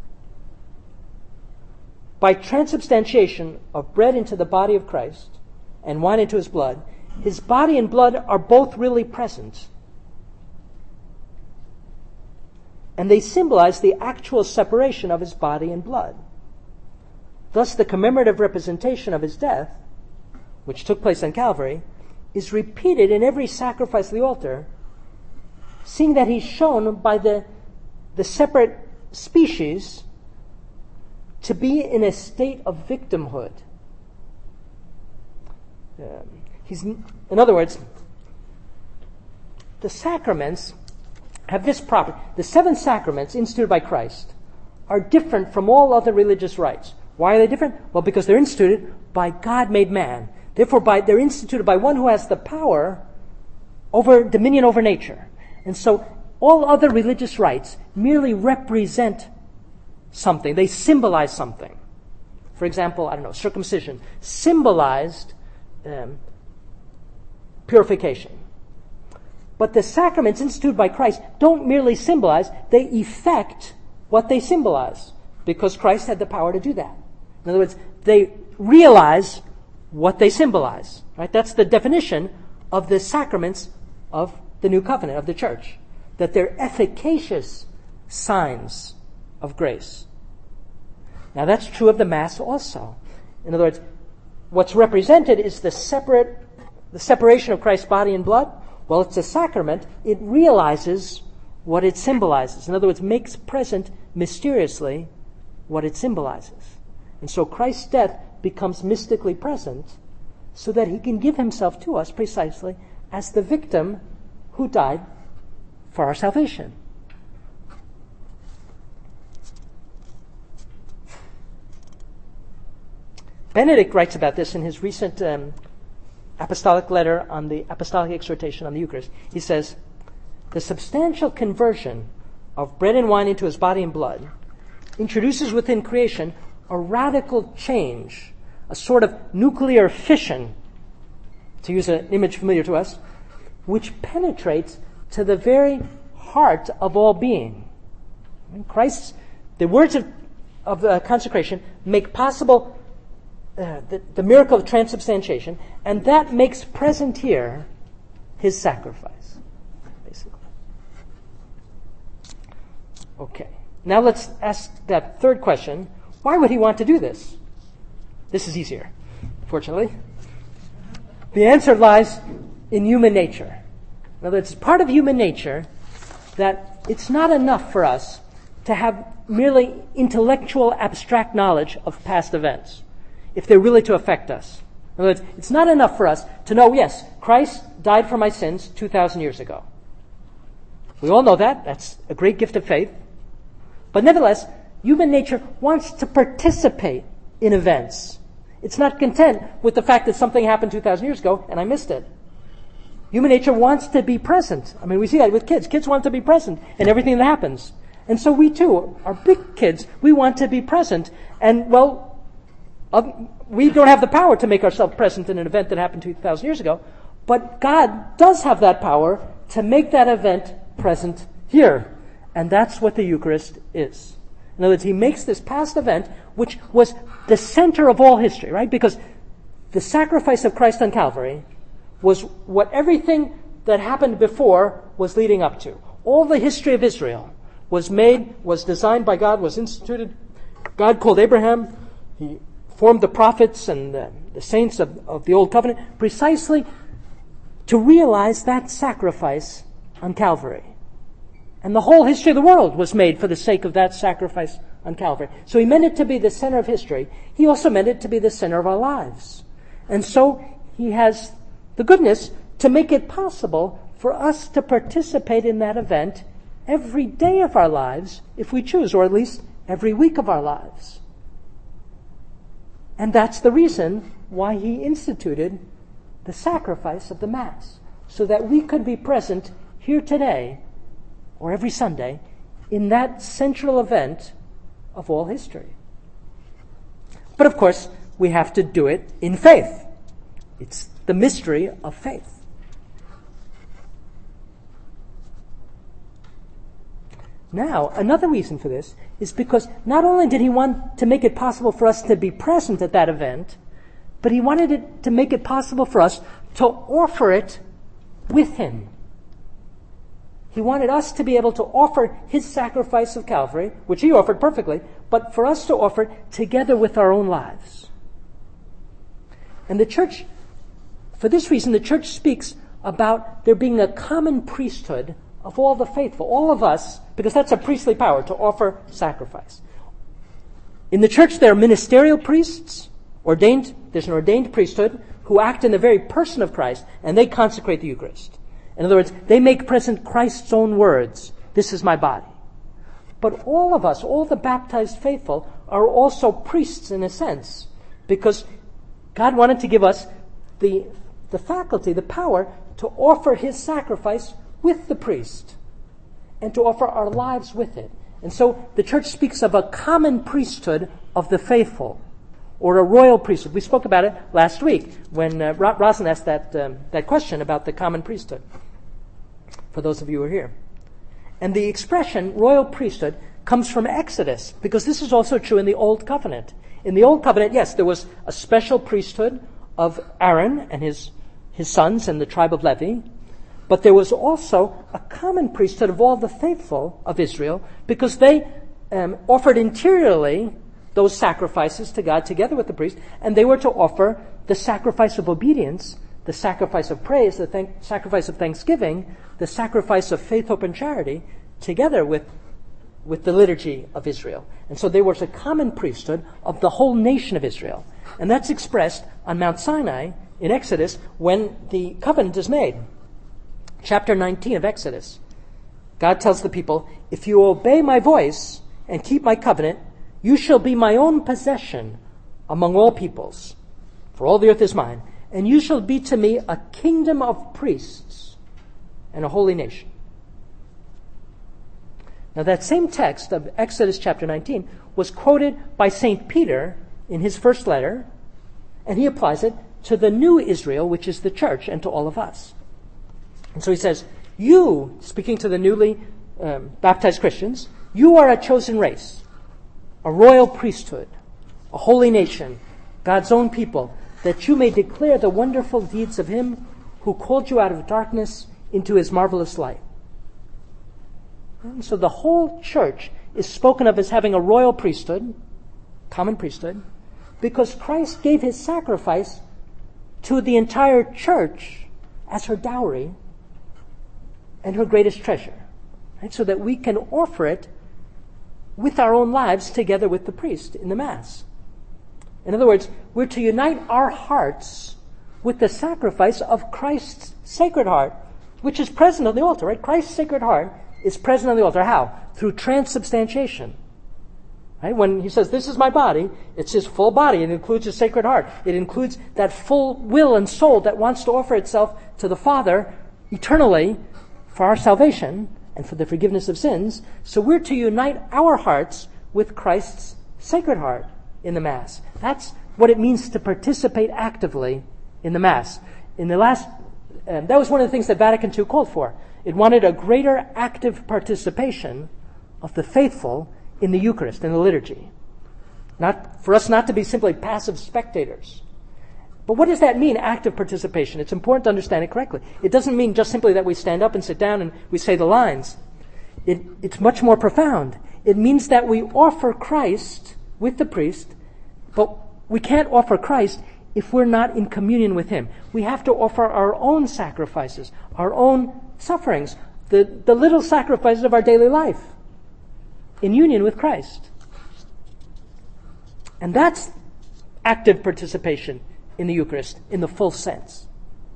By transubstantiation of bread into the body of Christ and wine into his body and blood are both really present. And they symbolize the actual separation of his body and blood. Thus, the commemorative representation of his death, which took place on Calvary, is repeated in every sacrifice of the altar, seeing that he's shown by the separate species to be in a state of victimhood. In other words, the sacraments have this property. The 7 sacraments instituted by Christ are different from all other religious rites. Why are they different? Well, because they're instituted by God made man. Therefore, they're instituted by one who has the power over dominion over nature. And so all other religious rites merely represent something. They symbolize something. For example, circumcision symbolized purification. But the sacraments instituted by Christ don't merely symbolize, they effect what they symbolize, because Christ had the power to do that. In other words, they realize what they symbolize. Right? That's the definition of the sacraments of the new covenant, of the church. That they're efficacious signs of grace. Now that's true of the Mass also. In other words, what's represented is the separation of Christ's body and blood. Well, it's a sacrament. It realizes what it symbolizes. In other words, makes present mysteriously what it symbolizes. And so Christ's death becomes mystically present so that he can give himself to us precisely as the victim who died for our salvation. Benedict writes about this in his recent apostolic letter on the apostolic exhortation on the Eucharist. He says, the substantial conversion of bread and wine into his body and blood introduces within creation a radical change, a sort of nuclear fission, to use an image familiar to us, which penetrates to the very heart of all being. The words of the consecration make possible the miracle of transubstantiation, and that makes present here his sacrifice, basically. Okay. Now let's ask that third question. Why would he want to do this? This is easier, fortunately. The answer lies in human nature. In other words, it's part of human nature that it's not enough for us to have merely intellectual, abstract knowledge of past events if they're really to affect us. In other words, it's not enough for us to know, yes, Christ died for my sins 2,000 years ago. We all know that. That's a great gift of faith. But nevertheless, human nature wants to participate in events. It's not content with the fact that something happened 2,000 years ago and I missed it. Human nature wants to be present. I mean, we see that with kids. Kids want to be present in everything that happens. And so we too, our big kids, we want to be present. And, well, we don't have the power to make ourselves present in an event that happened 2,000 years ago, but God does have that power to make that event present here. And that's what the Eucharist is. In other words, he makes this past event, which was the center of all history, right? Because the sacrifice of Christ on Calvary was what everything that happened before was leading up to. All the history of Israel was designed by God, was instituted. God called Abraham. He formed the prophets and the saints of the Old Covenant precisely to realize that sacrifice on Calvary. And the whole history of the world was made for the sake of that sacrifice on Calvary. So he meant it to be the center of history. He also meant it to be the center of our lives. And so he has the goodness to make it possible for us to participate in that event every day of our lives, if we choose, or at least every week of our lives. And that's the reason why he instituted the sacrifice of the Mass, so that we could be present here today, or every Sunday, in that central event of all history. But of course, we have to do it in faith. It's the mystery of faith. Now, another reason for this is because not only did he want to make it possible for us to be present at that event, but he wanted it to make it possible for us to offer it with him. He wanted us to be able to offer his sacrifice of Calvary, which he offered perfectly, but for us to offer it together with our own lives. And the Church, for this reason, the Church speaks about there being a common priesthood of all the faithful, all of us, because that's a priestly power to offer sacrifice. In the Church, there are ministerial priests, there's an ordained priesthood who act in the very person of Christ, and they consecrate the Eucharist. In other words, they make present Christ's own words, "This is my body." But all of us, all the baptized faithful, are also priests in a sense, because God wanted to give us the faculty, the power, to offer his sacrifice with the priest, and to offer our lives with it. And so the Church speaks of a common priesthood of the faithful, or a royal priesthood. We spoke about it last week when Roslyn asked that question about the common priesthood, for those of you who are here. And the expression royal priesthood comes from Exodus, because this is also true in the Old Covenant. In the Old Covenant, yes, there was a special priesthood of Aaron and his sons and the tribe of Levi, but there was also a common priesthood of all the faithful of Israel, because they offered interiorly those sacrifices to God together with the priest, and they were to offer the sacrifice of obedience, the sacrifice of praise, the sacrifice of thanksgiving, the sacrifice of faith, hope, and charity, together with the liturgy of Israel. And so there was a common priesthood of the whole nation of Israel. And that's expressed on Mount Sinai in Exodus when the covenant is made. Chapter 19 of Exodus. God tells the people, "If you obey my voice and keep my covenant, you shall be my own possession among all peoples. For all the earth is mine. And you shall be to me a kingdom of priests and a holy nation." Now that same text of Exodus chapter 19 was quoted by St. Peter in his first letter, and he applies it to the new Israel, which is the church, and to all of us. And so he says, you, speaking to the newly baptized Christians, you are a chosen race, a royal priesthood, a holy nation, God's own people, that you may declare the wonderful deeds of him who called you out of darkness into his marvelous light. And so the whole church is spoken of as having a royal priesthood, common priesthood, because Christ gave his sacrifice to the entire church as her dowry and her greatest treasure, right? So that we can offer it with our own lives together with the priest in the Mass. In other words, we're to unite our hearts with the sacrifice of Christ's Sacred Heart, which is present on the altar, right? Christ's Sacred Heart is present on the altar. How? Through transubstantiation. Right? When he says, "This is my body," it's his full body. It includes his Sacred Heart. It includes that full will and soul that wants to offer itself to the Father eternally for our salvation and for the forgiveness of sins. So we're to unite our hearts with Christ's Sacred Heart in the Mass. That's what it means to participate actively in the Mass. In the last, that was one of the things that Vatican II called for. It wanted a greater active participation of the faithful in the Eucharist, in the liturgy. Not for us not to be simply passive spectators. But what does that mean, active participation? It's important to understand it correctly. It doesn't mean just simply that we stand up and sit down and we say the lines. It's much more profound. It means that we offer Christ with the priest, but we can't offer Christ if we're not in communion with him. We have to offer our own sacrifices, our own sufferings, the little sacrifices of our daily life in union with Christ. And that's active participation in the Eucharist in the full sense.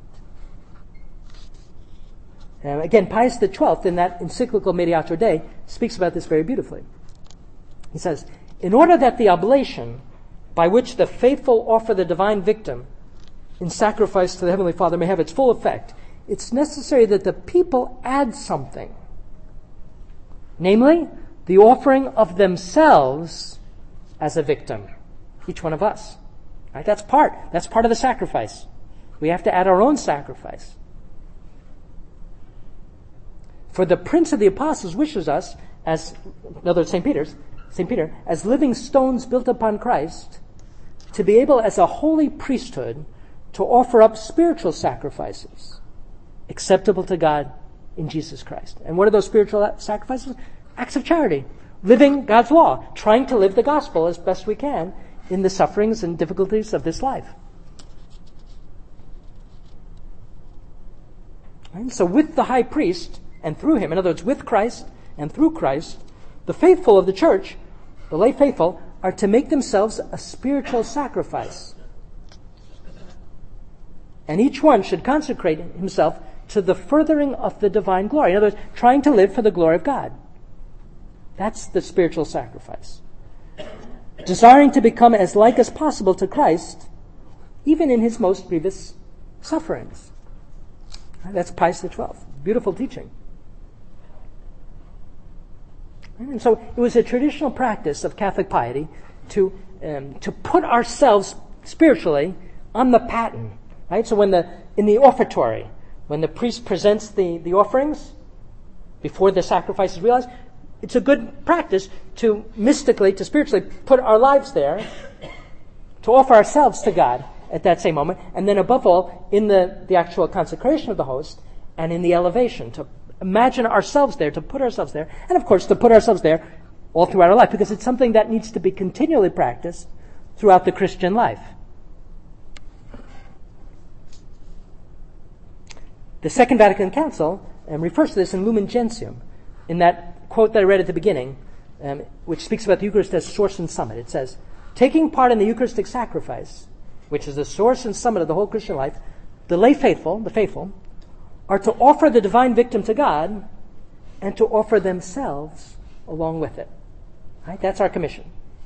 And again, Pius XII, in that encyclical Mediator Dei, speaks about this very beautifully. He says, "In order that the oblation by which the faithful offer the divine victim in sacrifice to the Heavenly Father may have its full effect, it's necessary that the people add something, namely, the offering of themselves as a victim, each one of us. Right? That's part of the sacrifice. We have to add our own sacrifice. For the Prince of the Apostles wishes us, as, in other words, St. Peter, as living stones built upon Christ, to be able as a holy priesthood to offer up spiritual sacrifices acceptable to God in Jesus Christ. And what are those spiritual sacrifices? Acts of charity, living God's law, trying to live the gospel as best we can in the sufferings and difficulties of this life. And so with the high priest and through him, in other words, with Christ and through Christ, the faithful of the church, the lay faithful, are to make themselves a spiritual sacrifice. And each one should consecrate himself to the furthering of the divine glory. In other words, trying to live for the glory of God. That's the spiritual sacrifice. Desiring to become as like as possible to Christ, even in his most grievous sufferings. That's Pius XII. Beautiful teaching. And so it was a traditional practice of Catholic piety to put ourselves spiritually on the paten. Right? So in the offertory, when the priest presents the offerings before the sacrifice is realized, it's a good practice to mystically, to spiritually put our lives there, to offer ourselves to God at that same moment, and then above all, in the actual consecration of the host, and in the elevation, to imagine ourselves there, to put ourselves there, and of course to put ourselves there all throughout our life, because it's something that needs to be continually practiced throughout the Christian life. The Second Vatican Council refers to this in Lumen Gentium, in that quote that I read at the beginning, which speaks about the Eucharist as source and summit. It says, taking part in the Eucharistic sacrifice, which is the source and summit of the whole Christian life, the lay faithful, the faithful, are to offer the divine victim to God and to offer themselves along with it. Right? That's our commission.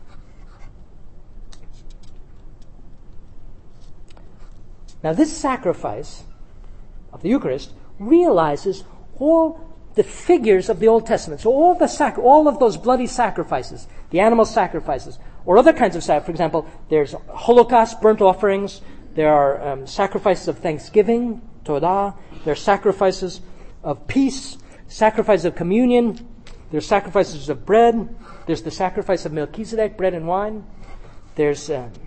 Now, this sacrifice of the Eucharist realizes all the figures of the Old Testament. So all of those bloody sacrifices, the animal sacrifices, or other kinds of sacrifices. For example, there's Holocaust, burnt offerings. There are sacrifices of thanksgiving, Todah. There are sacrifices of peace, sacrifices of communion. There's sacrifices of bread. There's the sacrifice of Melchizedek, bread and wine. There's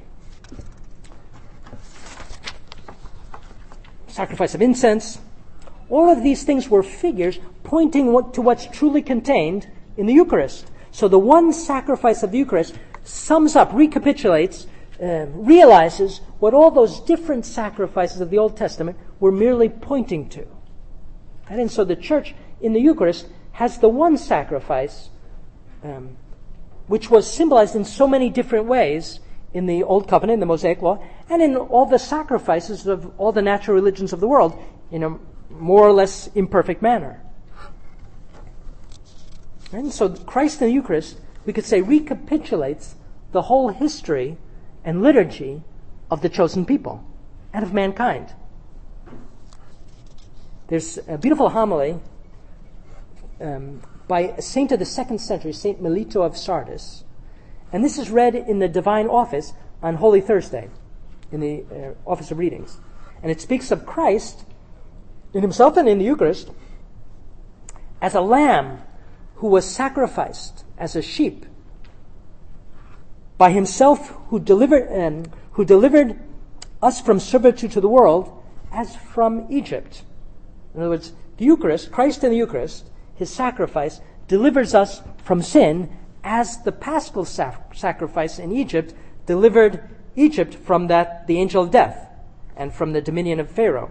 sacrifice of incense. All of these things were figures pointing to what's truly contained in the Eucharist. So the one sacrifice of the Eucharist sums up, recapitulates, realizes what all those different sacrifices of the Old Testament were merely pointing to. And so the Church in the Eucharist has the one sacrifice which was symbolized in so many different ways in the Old Covenant, in the Mosaic Law, and in all the sacrifices of all the natural religions of the world in a more or less imperfect manner. And so Christ in the Eucharist, we could say, recapitulates the whole history and liturgy of the chosen people and of mankind. There's a beautiful homily by a saint of the 2nd century, Saint Melito of Sardis. And this is read in the Divine Office on Holy Thursday, in the Office of Readings. And it speaks of Christ in himself and in the Eucharist as a lamb who was sacrificed as a sheep by himself, who delivered us from servitude to the world as from Egypt. In other words, the Eucharist, Christ in the Eucharist, his sacrifice, delivers us from sin as the paschal sacrifice in Egypt delivered Egypt from the angel of death and from the dominion of Pharaoh.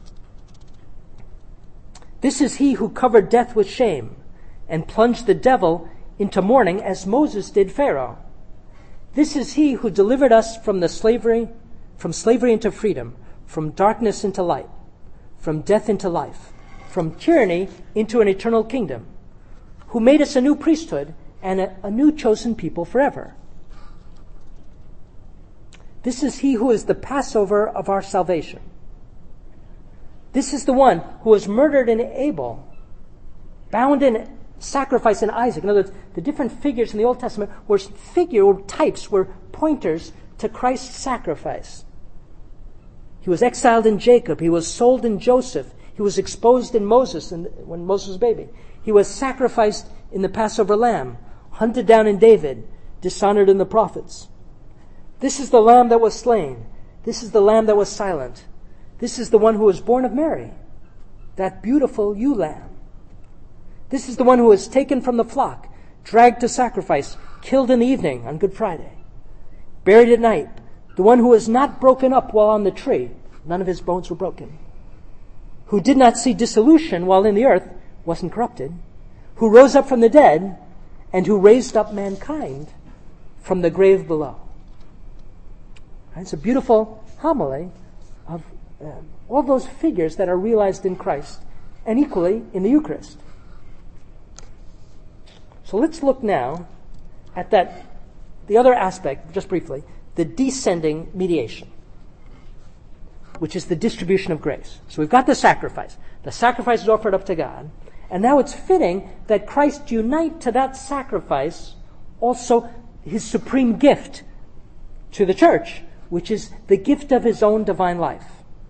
This is he who covered death with shame and plunged the devil into mourning as Moses did Pharaoh. This is he who delivered us from slavery into freedom, from darkness into light, from death into life, from tyranny into an eternal kingdom, who made us a new priesthood and a new chosen people forever. This is he who is the Passover of our salvation. This is the one who was murdered in Abel, bound in sacrifice in Isaac. In other words, the different figures in the Old Testament were types, were pointers to Christ's sacrifice. He was exiled in Jacob. He was sold in Joseph. He was exposed in Moses when Moses was a baby. He was sacrificed in the Passover lamb, hunted down in David, dishonored in the prophets. This is the lamb that was slain. This is the lamb that was silent. This is the one who was born of Mary, that beautiful ewe lamb. This is the one who was taken from the flock, dragged to sacrifice, killed in the evening on Good Friday, buried at night, the one who was not broken up while on the tree, none of his bones were broken, who did not see dissolution while in the earth, wasn't corrupted, who rose up from the dead, and who raised up mankind from the grave below. It's a beautiful homily of all those figures that are realized in Christ, and equally in the Eucharist. So let's look now at the other aspect, just briefly, the descending mediation, which is the distribution of grace. So we've got the sacrifice. The sacrifice is offered up to God. And now it's fitting that Christ unite to that sacrifice also his supreme gift to the church, which is the gift of his own divine life.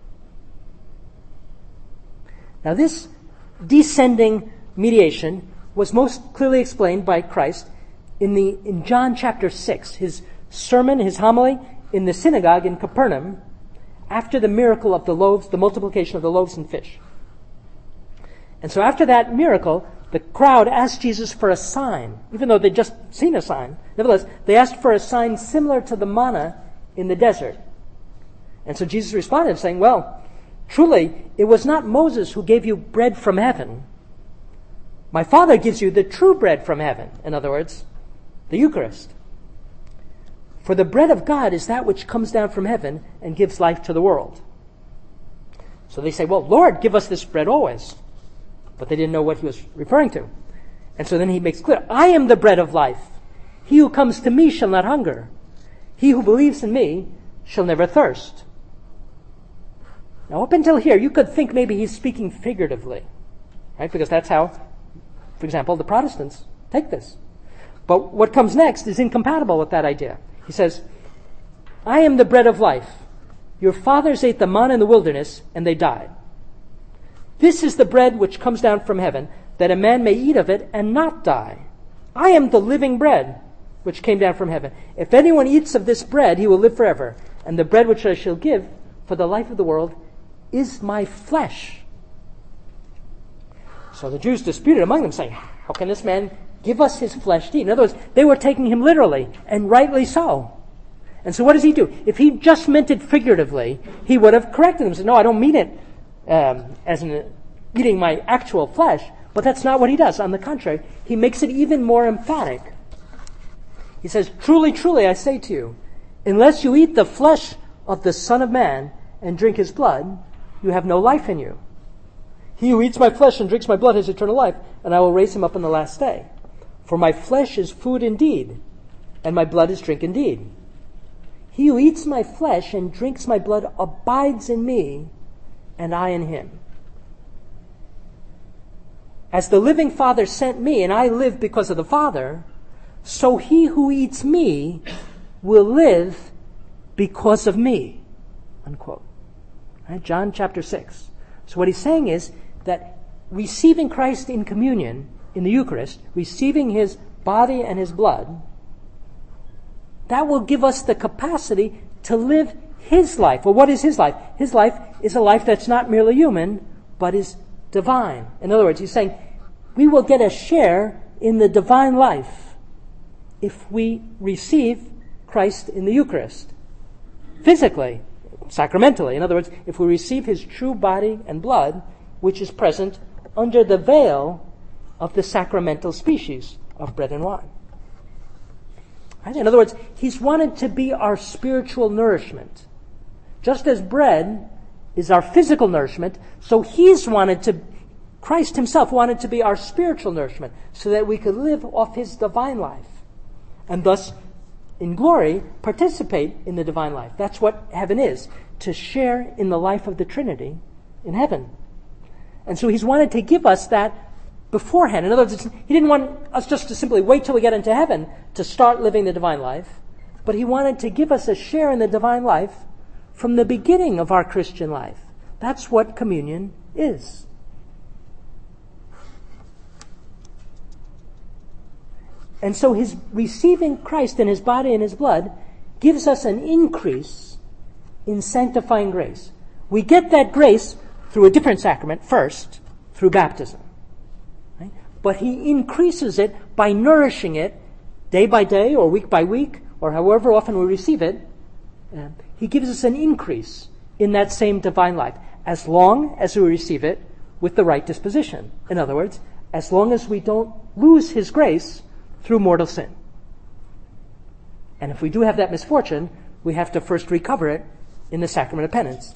Now this descending mediation was most clearly explained by Christ in John chapter 6, his sermon, his homily in the synagogue in Capernaum, after the miracle of the loaves, the multiplication of the loaves and fish. And so after that miracle, the crowd asked Jesus for a sign, even though they'd just seen a sign. Nevertheless, they asked for a sign similar to the manna in the desert. And so Jesus responded saying, well, truly, it was not Moses who gave you bread from heaven. My Father gives you the true bread from heaven. In other words, the Eucharist. For the bread of God is that which comes down from heaven and gives life to the world. So they say, well, Lord, give us this bread always. But they didn't know what he was referring to. And so then he makes clear, I am the bread of life. He who comes to me shall not hunger. He who believes in me shall never thirst. Now up until here, you could think maybe he's speaking figuratively. Right? Because that's how, for example, the Protestants take this. But what comes next is incompatible with that idea. He says, I am the bread of life. Your fathers ate the manna in the wilderness, and they died. This is the bread which comes down from heaven, that a man may eat of it and not die. I am the living bread which came down from heaven. If anyone eats of this bread, he will live forever. And the bread which I shall give for the life of the world is my flesh. So the Jews disputed among them, saying, how can this man give us his flesh to eat? In other words, they were taking him literally, and rightly so. And so what does he do? If he just meant it figuratively, he would have corrected them and said, no, I don't mean it as in eating my actual flesh. But that's not what he does. On the contrary, he makes it even more emphatic. He says, truly, truly, I say to you, unless you eat the flesh of the Son of Man and drink his blood, you have no life in you. He who eats my flesh and drinks my blood has eternal life, and I will raise him up on the last day. For my flesh is food indeed, and my blood is drink indeed. He who eats my flesh and drinks my blood abides in me, and I in him. As the living Father sent me, and I live because of the Father, so he who eats me will live because of me. Unquote. Right? John chapter 6. So what he's saying is that receiving Christ in communion, in the Eucharist, receiving his body and his blood, that will give us the capacity to live his life. Well, what is his life? His life is a life that's not merely human, but is divine. In other words, he's saying we will get a share in the divine life if we receive Christ in the Eucharist. Physically, sacramentally. In other words, if we receive his true body and blood, which is present under the veil of the sacramental species of bread and wine. Right? In other words, he's wanted to be our spiritual nourishment. Just as bread is our physical nourishment, so Christ himself wanted to be our spiritual nourishment, so that we could live off his divine life. And thus, in glory, participate in the divine life. That's what heaven is, to share in the life of the Trinity in heaven. And so he's wanted to give us that beforehand. In other words, he didn't want us just to simply wait till we get into heaven to start living the divine life, but he wanted to give us a share in the divine life from the beginning of our Christian life. That's what communion is. And so his receiving Christ in his body and his blood gives us an increase in sanctifying grace. We get that grace through a different sacrament first, through baptism. Right? But he increases it by nourishing it day by day or week by week or however often we receive it. He gives us an increase in that same divine life as long as we receive it with the right disposition. In other words, as long as we don't lose his grace through mortal sin. And if we do have that misfortune, we have to first recover it in the sacrament of penance.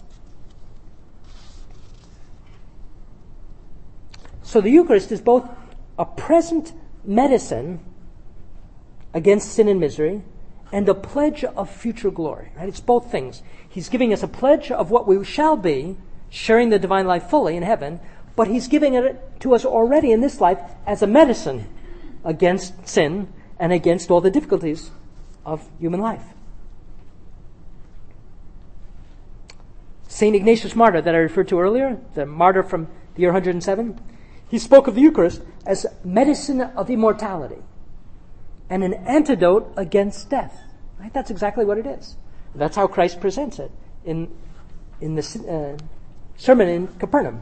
So the Eucharist is both a present medicine against sin and misery and a pledge of future glory. Right? It's both things. He's giving us a pledge of what we shall be, sharing the divine life fully in heaven, but he's giving it to us already in this life as a medicine against sin and against all the difficulties of human life. St. Ignatius Martyr that I referred to earlier, the martyr from the year 107, he spoke of the Eucharist as medicine of immortality and an antidote against death. Right? That's exactly what it is. That's how Christ presents it in in the sermon in Capernaum.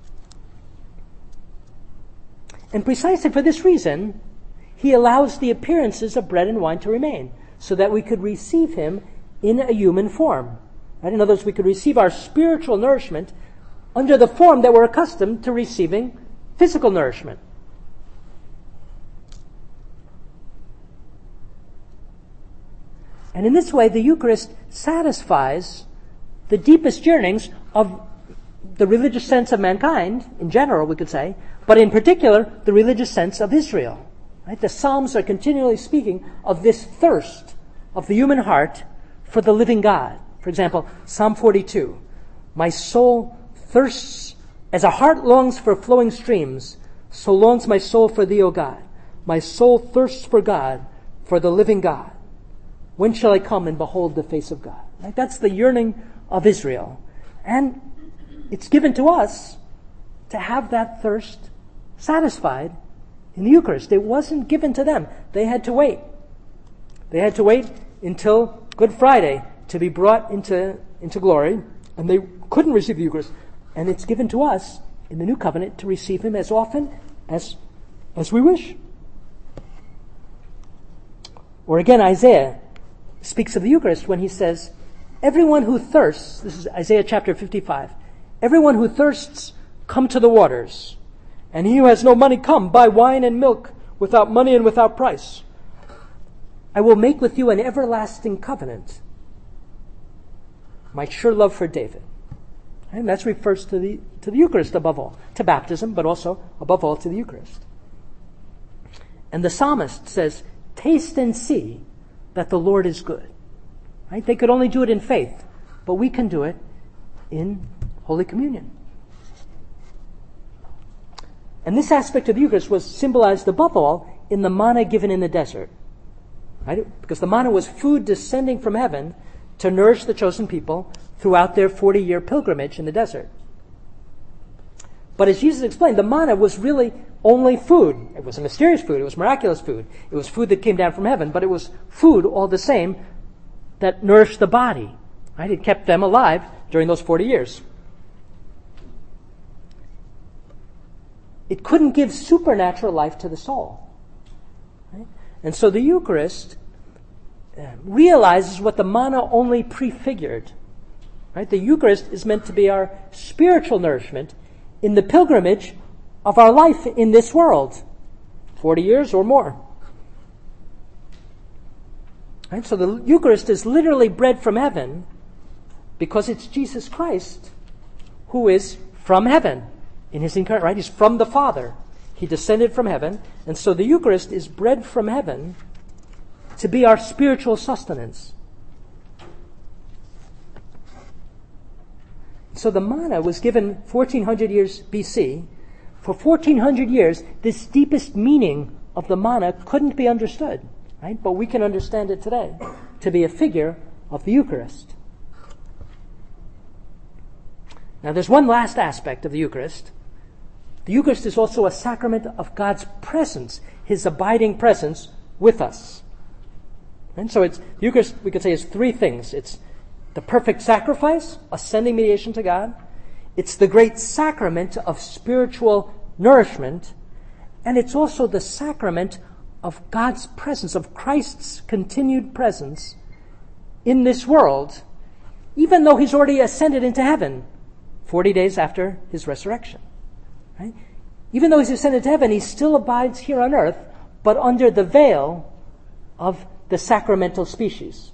And precisely for this reason, he allows the appearances of bread and wine to remain, so that we could receive him in a human form. Right? In other words, we could receive our spiritual nourishment under the form that we're accustomed to receiving physical nourishment. And in this way, the Eucharist satisfies the deepest yearnings of the religious sense of mankind, in general, we could say, but in particular, the religious sense of Israel. Right? The Psalms are continually speaking of this thirst of the human heart for the living God. For example, Psalm 42, "My soul thirsts as a hart longs for flowing streams, so longs my soul for thee, O God. My soul thirsts for God, for the living God. When shall I come and behold the face of God?" Right? That's the yearning of Israel. And it's given to us to have that thirst satisfied in the Eucharist. It wasn't given to them. They had to wait. They had to wait until Good Friday to be brought into glory, and they couldn't receive the Eucharist. And it's given to us in the New Covenant to receive him as often as we wish. Or again, Isaiah speaks of the Eucharist when he says, "Everyone who thirsts," this is Isaiah chapter 55, "everyone who thirsts, come to the waters. And he who has no money, come, buy wine and milk without money and without price. I will make with you an everlasting covenant, my sure love for David." And that refers to the Eucharist above all, to baptism, but also above all to the Eucharist. And the psalmist says, "Taste and see that the Lord is good." Right? They could only do it in faith, but we can do it in Holy Communion. And this aspect of the Eucharist was symbolized above all in the manna given in the desert. Right? Because the manna was food descending from heaven to nourish the chosen people throughout their 40-year pilgrimage in the desert. But as Jesus explained, the manna was really only food. It was a mysterious food. It was miraculous food. It was food that came down from heaven, but it was food all the same that nourished the body. Right? It kept them alive during those 40 years. It couldn't give supernatural life to the soul. Right? And so the Eucharist realizes what the manna only prefigured. Right? The Eucharist is meant to be our spiritual nourishment in the pilgrimage of our life in this world, 40 years or more. Right? So the Eucharist is literally bread from heaven because it's Jesus Christ who is from heaven in his incarnate, right? He's from the Father. He descended from heaven, and so the Eucharist is bread from heaven to be our spiritual sustenance. So the manna was given 1400 years BC. For 1400 years, this deepest meaning of the manna couldn't be understood, right? But we can understand it today to be a figure of the Eucharist. Now there's one last aspect of the Eucharist. The Eucharist is also a sacrament of God's presence, his abiding presence with us. And so the Eucharist, we could say, is three things. It's the perfect sacrifice, ascending mediation to God. It's the great sacrament of spiritual nourishment. And it's also the sacrament of God's presence, of Christ's continued presence in this world, even though he's already ascended into heaven 40 days after his resurrection. Right? Even though he's ascended to heaven, he still abides here on earth, but under the veil of the sacramental species.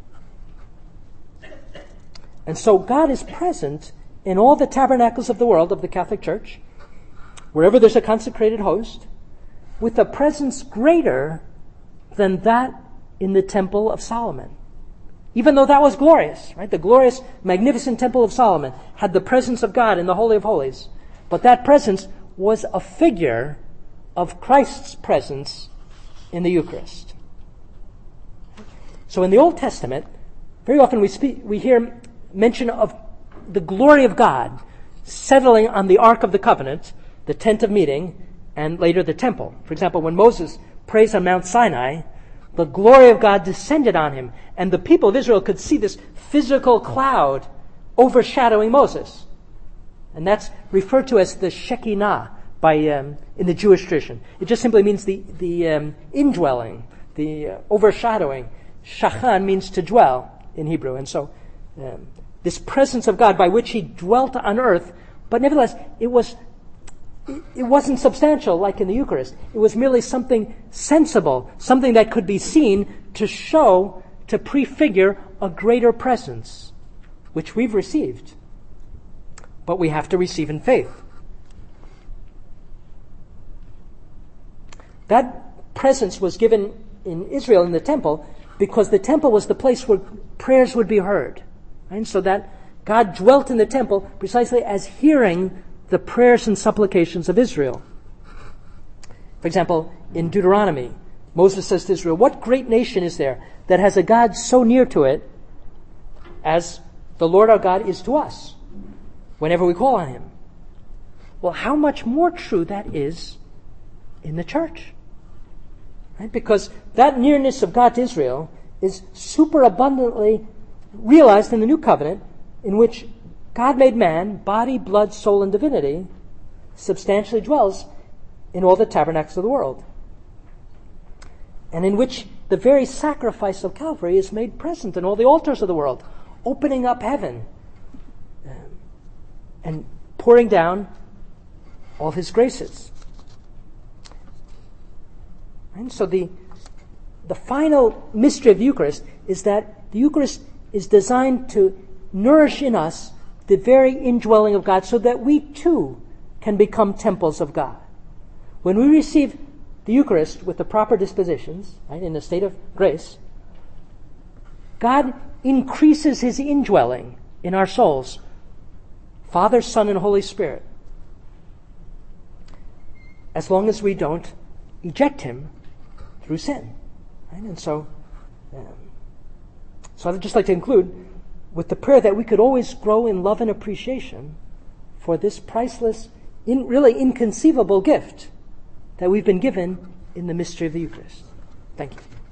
And so God is present in all the tabernacles of the world of the Catholic Church, wherever there's a consecrated host, with a presence greater than that in the Temple of Solomon. Even though that was glorious, right? The glorious, magnificent Temple of Solomon had the presence of God in the Holy of Holies. But that presence was a figure of Christ's presence in the Eucharist. So in the Old Testament, very often we hear mention of the glory of God settling on the Ark of the Covenant, the tent of meeting, and later the temple. For example, when Moses prays on Mount Sinai, the glory of God descended on him, and the people of Israel could see this physical cloud overshadowing Moses. And that's referred to as the Shekinah in the Jewish tradition. It just simply means the indwelling, the overshadowing. Shachan means to dwell in Hebrew. And so this presence of God by which he dwelt on earth, but nevertheless, it wasn't substantial like in the Eucharist. It was merely something sensible, something that could be seen to show, to prefigure a greater presence, which we've received. But we have to receive in faith. That presence was given in Israel in the temple because the temple was the place where prayers would be heard. And so that God dwelt in the temple precisely as hearing the prayers and supplications of Israel. For example, in Deuteronomy, Moses says to Israel, "What great nation is there that has a God so near to it as the Lord our God is to us whenever we call on him?" Well, how much more true that is in the church. Right? Because that nearness of God to Israel is superabundantly realized in the New Covenant, in which God made man, body, blood, soul, and divinity, substantially dwells in all the tabernacles of the world. And in which the very sacrifice of Calvary is made present in all the altars of the world, opening up heaven and pouring down all his graces. And so the final mystery of the Eucharist is that the Eucharist is designed to nourish in us the very indwelling of God so that we too can become temples of God. When we receive the Eucharist with the proper dispositions, right, in a state of grace, God increases his indwelling in our souls, Father, Son, and Holy Spirit, as long as we don't eject him through sin. Right? And so I'd just like to conclude with the prayer that we could always grow in love and appreciation for this priceless, really inconceivable gift that we've been given in the mystery of the Eucharist. Thank you.